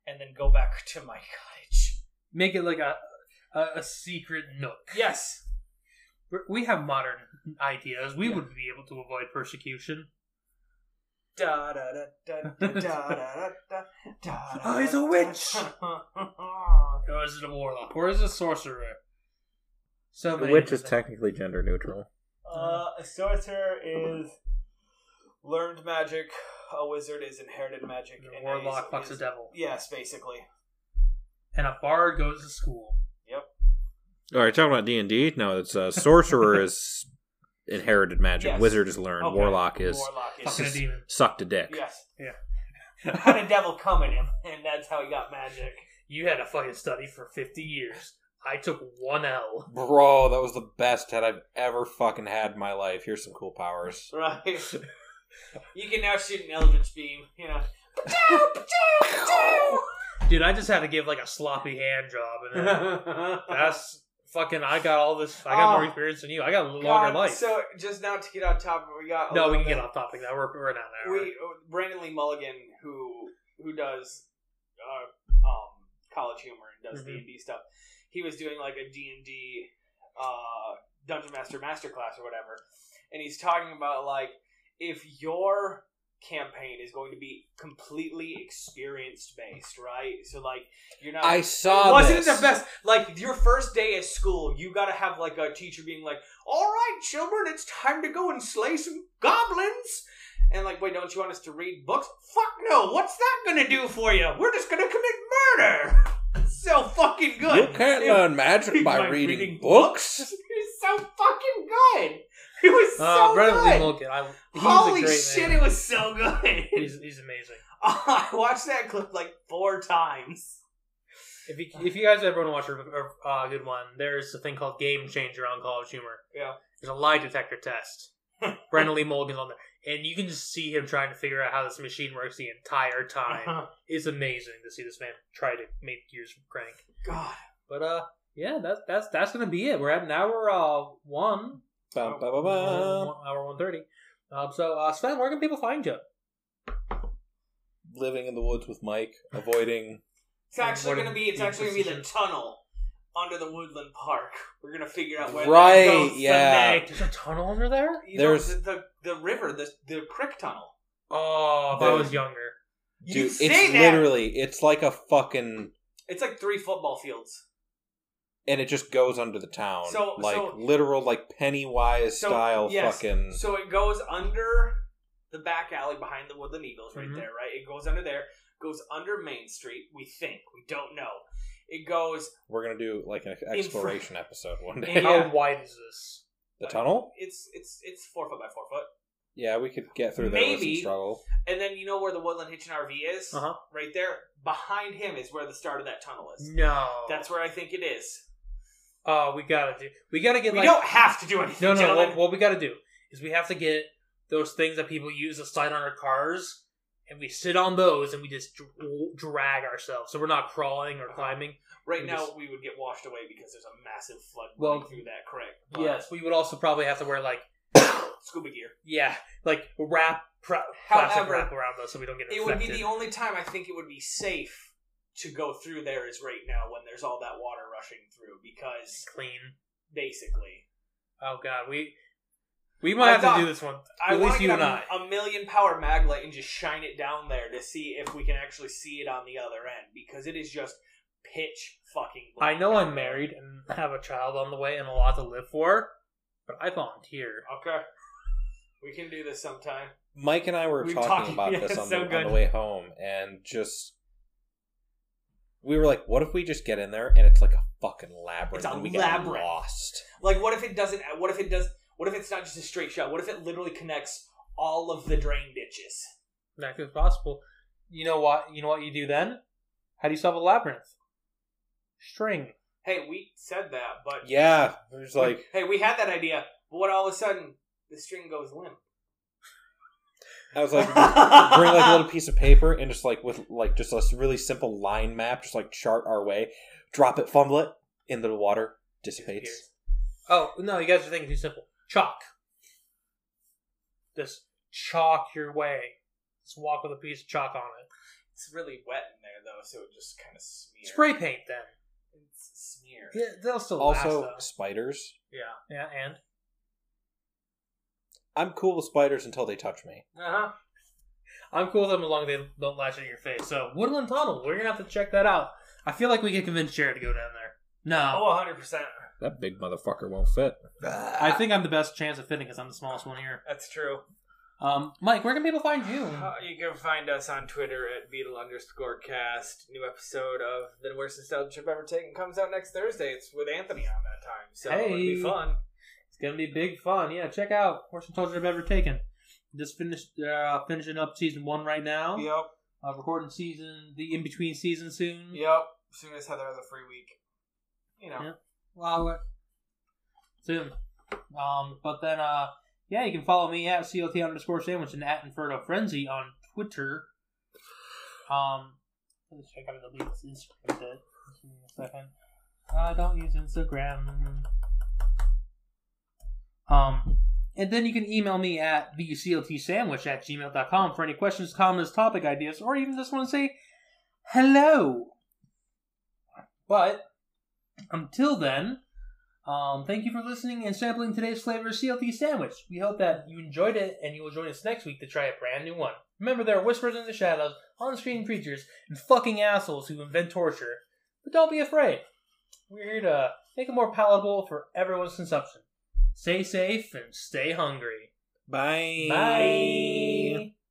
Speaker 3: and then go back to my cottage.
Speaker 2: Make it like a secret nook.
Speaker 3: Yes.
Speaker 2: We have modern ideas. We would be able to avoid persecution.
Speaker 3: Da da da da da da da da.
Speaker 2: Oh, he's a witch! Or is it a warlock? Or is it a sorcerer? So
Speaker 4: The witch is technically gender neutral.
Speaker 3: A sorcerer is learned magic. A wizard is inherited magic.
Speaker 2: And a warlock fucks a devil.
Speaker 3: Yes, basically.
Speaker 2: And a bard goes to school.
Speaker 3: Yep.
Speaker 4: Alright, talking about D&D? No, it's sorcerer is inherited magic.
Speaker 3: Yes.
Speaker 4: Wizard is learned.
Speaker 3: Okay.
Speaker 4: Warlock is
Speaker 2: Fucking a demon.
Speaker 4: sucked a dick.
Speaker 3: Yes.
Speaker 2: Yeah.
Speaker 3: Had a devil come in him, and that's how he got magic.
Speaker 2: You had to fucking study for 50 years. I took 1 L.
Speaker 4: Bro, that was the best head I've ever fucking had in my life. Here's some cool powers.
Speaker 3: Right. You can now shoot an eldritch beam, you know.
Speaker 2: Dude, I just had to give like a sloppy hand job, and then that's fucking. I got all this. I got more experience than you. I got a longer life.
Speaker 3: So just now to get on top, we got
Speaker 2: No, we can get off topic now. We're down there.
Speaker 3: Brandon Lee Mulligan, who does College Humor and does D&D stuff. He was doing like a D&D Dungeon Master Masterclass or whatever, and he's talking about like if your campaign is going to be completely experience based, right? So like you're not.
Speaker 4: I saw
Speaker 3: wasn't
Speaker 4: this.
Speaker 3: the best. Like your first day at school, you got to have like a teacher being like, "All right, children, it's time to go and slay some goblins." And like, wait, don't you want us to read books? Fuck no! What's that gonna do for you? We're just gonna commit murder. So fucking good.
Speaker 4: You can't learn magic by reading books.
Speaker 3: It's so fucking good. It was so
Speaker 2: Brendan Lee
Speaker 3: good.
Speaker 2: Mulligan. He's
Speaker 3: Holy
Speaker 2: a great
Speaker 3: shit!
Speaker 2: man.
Speaker 3: It was so good.
Speaker 2: He's amazing.
Speaker 3: I watched that clip like 4 times.
Speaker 2: If you guys ever want to watch a good one, there's a thing called Game Changer on College Humor.
Speaker 3: Yeah.
Speaker 2: There's a lie detector test. Brendan Lee Mulligan's on there, and you can just see him trying to figure out how this machine works the entire time. It's amazing to see this man try to make gears crank.
Speaker 3: God.
Speaker 2: But yeah, that's gonna be it. We're at an hour 1.
Speaker 4: Ba, ba, ba, ba.
Speaker 2: Hour 1:30. So Sven, where can people find you?
Speaker 4: Living in the woods with Mike, avoiding.
Speaker 3: It's actually
Speaker 2: What
Speaker 3: gonna be
Speaker 2: an
Speaker 3: the
Speaker 2: imposition.
Speaker 3: tunnel under the Woodland Park. We're gonna figure out where
Speaker 4: Right,
Speaker 3: that goes
Speaker 4: yeah.
Speaker 3: someday.
Speaker 2: There's a tunnel under there?
Speaker 4: There's-
Speaker 3: the river, the creek tunnel.
Speaker 2: Oh, if I was younger.
Speaker 3: You
Speaker 4: Dude,
Speaker 3: say
Speaker 4: it's
Speaker 3: that.
Speaker 4: literally, it's like a fucking.
Speaker 3: It's like 3 football fields.
Speaker 4: And it just goes under the town.
Speaker 3: So-
Speaker 4: literal, like Pennywise style
Speaker 3: yes.
Speaker 4: fucking.
Speaker 3: So it goes under the back alley behind the Woodland Eagles right
Speaker 2: Mhm.
Speaker 3: there, right? It goes under there. Goes under Main Street. We think. We don't know. It goes.
Speaker 4: We're going to do like an exploration episode one day.
Speaker 3: Yeah.
Speaker 2: How wide is this?
Speaker 4: The tunnel?
Speaker 3: It's 4 foot by 4 foot.
Speaker 4: Yeah, we could get through there with some
Speaker 3: Maybe.
Speaker 4: struggle.
Speaker 3: And then you know where the Woodland Hitchin RV is?
Speaker 2: Uh-huh.
Speaker 3: Right there. Behind him is where the start of that tunnel is.
Speaker 2: No.
Speaker 3: That's where I think it is.
Speaker 2: We gotta get
Speaker 3: We
Speaker 2: like
Speaker 3: don't have to do anything,
Speaker 2: no.
Speaker 3: gentlemen.
Speaker 2: What we gotta do is we have to get those things that people use to slide on our cars, and we sit on those and we just drag ourselves, so we're not crawling or climbing.
Speaker 3: Right
Speaker 2: we
Speaker 3: now,
Speaker 2: just-
Speaker 3: we would get washed away because there's a massive flood
Speaker 2: Well,
Speaker 3: running through that creek. But
Speaker 2: Yes, we would also probably have to wear like
Speaker 3: scuba gear.
Speaker 2: like plastic
Speaker 3: However,
Speaker 2: wrap around us so we don't get
Speaker 3: It
Speaker 2: infected.
Speaker 3: would be the only time I think it would be safe to go through there is right now when there's all that water rushing through because
Speaker 2: clean.
Speaker 3: basically
Speaker 2: Oh god, we might have to do this one.
Speaker 3: I
Speaker 2: At
Speaker 3: want
Speaker 2: least
Speaker 3: to
Speaker 2: you
Speaker 3: get
Speaker 2: and I.
Speaker 3: a million power mag light and just shine it down there to see if we can actually see it on the other end because it is just pitch fucking black
Speaker 2: I know
Speaker 3: down
Speaker 2: I'm
Speaker 3: there.
Speaker 2: married and have a child on the way and a lot to live for, but I volunteer.
Speaker 3: Okay, we can do this sometime.
Speaker 4: Mike and I were
Speaker 3: We've
Speaker 4: talking
Speaker 3: talked-
Speaker 4: about
Speaker 3: yeah,
Speaker 4: this
Speaker 3: it's
Speaker 4: on,
Speaker 3: so
Speaker 4: on
Speaker 3: good.
Speaker 4: the way home, and just we were like, "What if we just get in there and it's like a fucking labyrinth
Speaker 3: It's a
Speaker 4: and we
Speaker 3: labyrinth.
Speaker 4: get lost?"
Speaker 3: Like, what if it doesn't? What if it does? What if it's not just a straight shot? What if it literally connects all of the drain ditches?
Speaker 2: That is possible. You know what? You know what you do then? How do you solve a labyrinth? String.
Speaker 3: Hey, we said that, but
Speaker 4: Yeah, there's like
Speaker 3: hey, we had that idea, but what all of a sudden the string goes limp?
Speaker 4: I was like, bring like a little piece of paper and just like with like just a really simple line map, just like chart our way, drop it, fumble it into the water, dissipates.
Speaker 2: Disappears. Oh no, you guys are thinking too simple. Chalk. Just chalk your way. Just walk with a piece of chalk on it.
Speaker 3: It's really wet in there though, so it just kind of smears.
Speaker 2: Spray paint then.
Speaker 3: It's smeared.
Speaker 2: Yeah, they'll still
Speaker 4: Also,
Speaker 2: last, though.
Speaker 4: spiders.
Speaker 2: Yeah, and
Speaker 4: I'm cool with spiders until they touch me.
Speaker 2: I'm cool with them as long as they don't lash at your face. So, Woodland Tunnel, we're gonna have to check that out. I feel like we can convince Jared to go down there. No.
Speaker 3: Oh, 100%.
Speaker 4: That big motherfucker won't fit.
Speaker 2: I think I'm the best chance of fitting because I'm the smallest one here.
Speaker 3: That's true.
Speaker 2: Mike, where can people find you?
Speaker 3: You can find us on Twitter at Beetle_cast. New episode of The Worst Nostalgia Trip Ever Taken comes out next Thursday. It's with Anthony on that time, so it'll be fun.
Speaker 2: It's gonna be big fun. Yeah, check out Worst Nostalgia Trip Ever Taken. Just finishing up season 1 right now.
Speaker 3: Yep.
Speaker 2: Recording the in-between season soon.
Speaker 3: Yep. As soon as Heather has a free week. You know.
Speaker 2: Yeah. Well, soon. But then, yeah, you can follow me at CLT_sandwich and at Inferno Frenzy on Twitter. Let's check out the delete this Instagram bit. Just give me a second. I don't use Instagram. And then you can email me at thecltsandwich@gmail.com for any questions, comments, topic ideas, or even just want to say hello. But until then, thank you for listening and sampling today's flavor of CLT Sandwich. We hope that you enjoyed it and you will join us next week to try a brand new one. Remember, there are whispers in the shadows, on-screen creatures, and fucking assholes who invent torture. But don't be afraid. We're here to make it more palatable for everyone's consumption. Stay safe and stay hungry.
Speaker 4: Bye.
Speaker 2: Bye.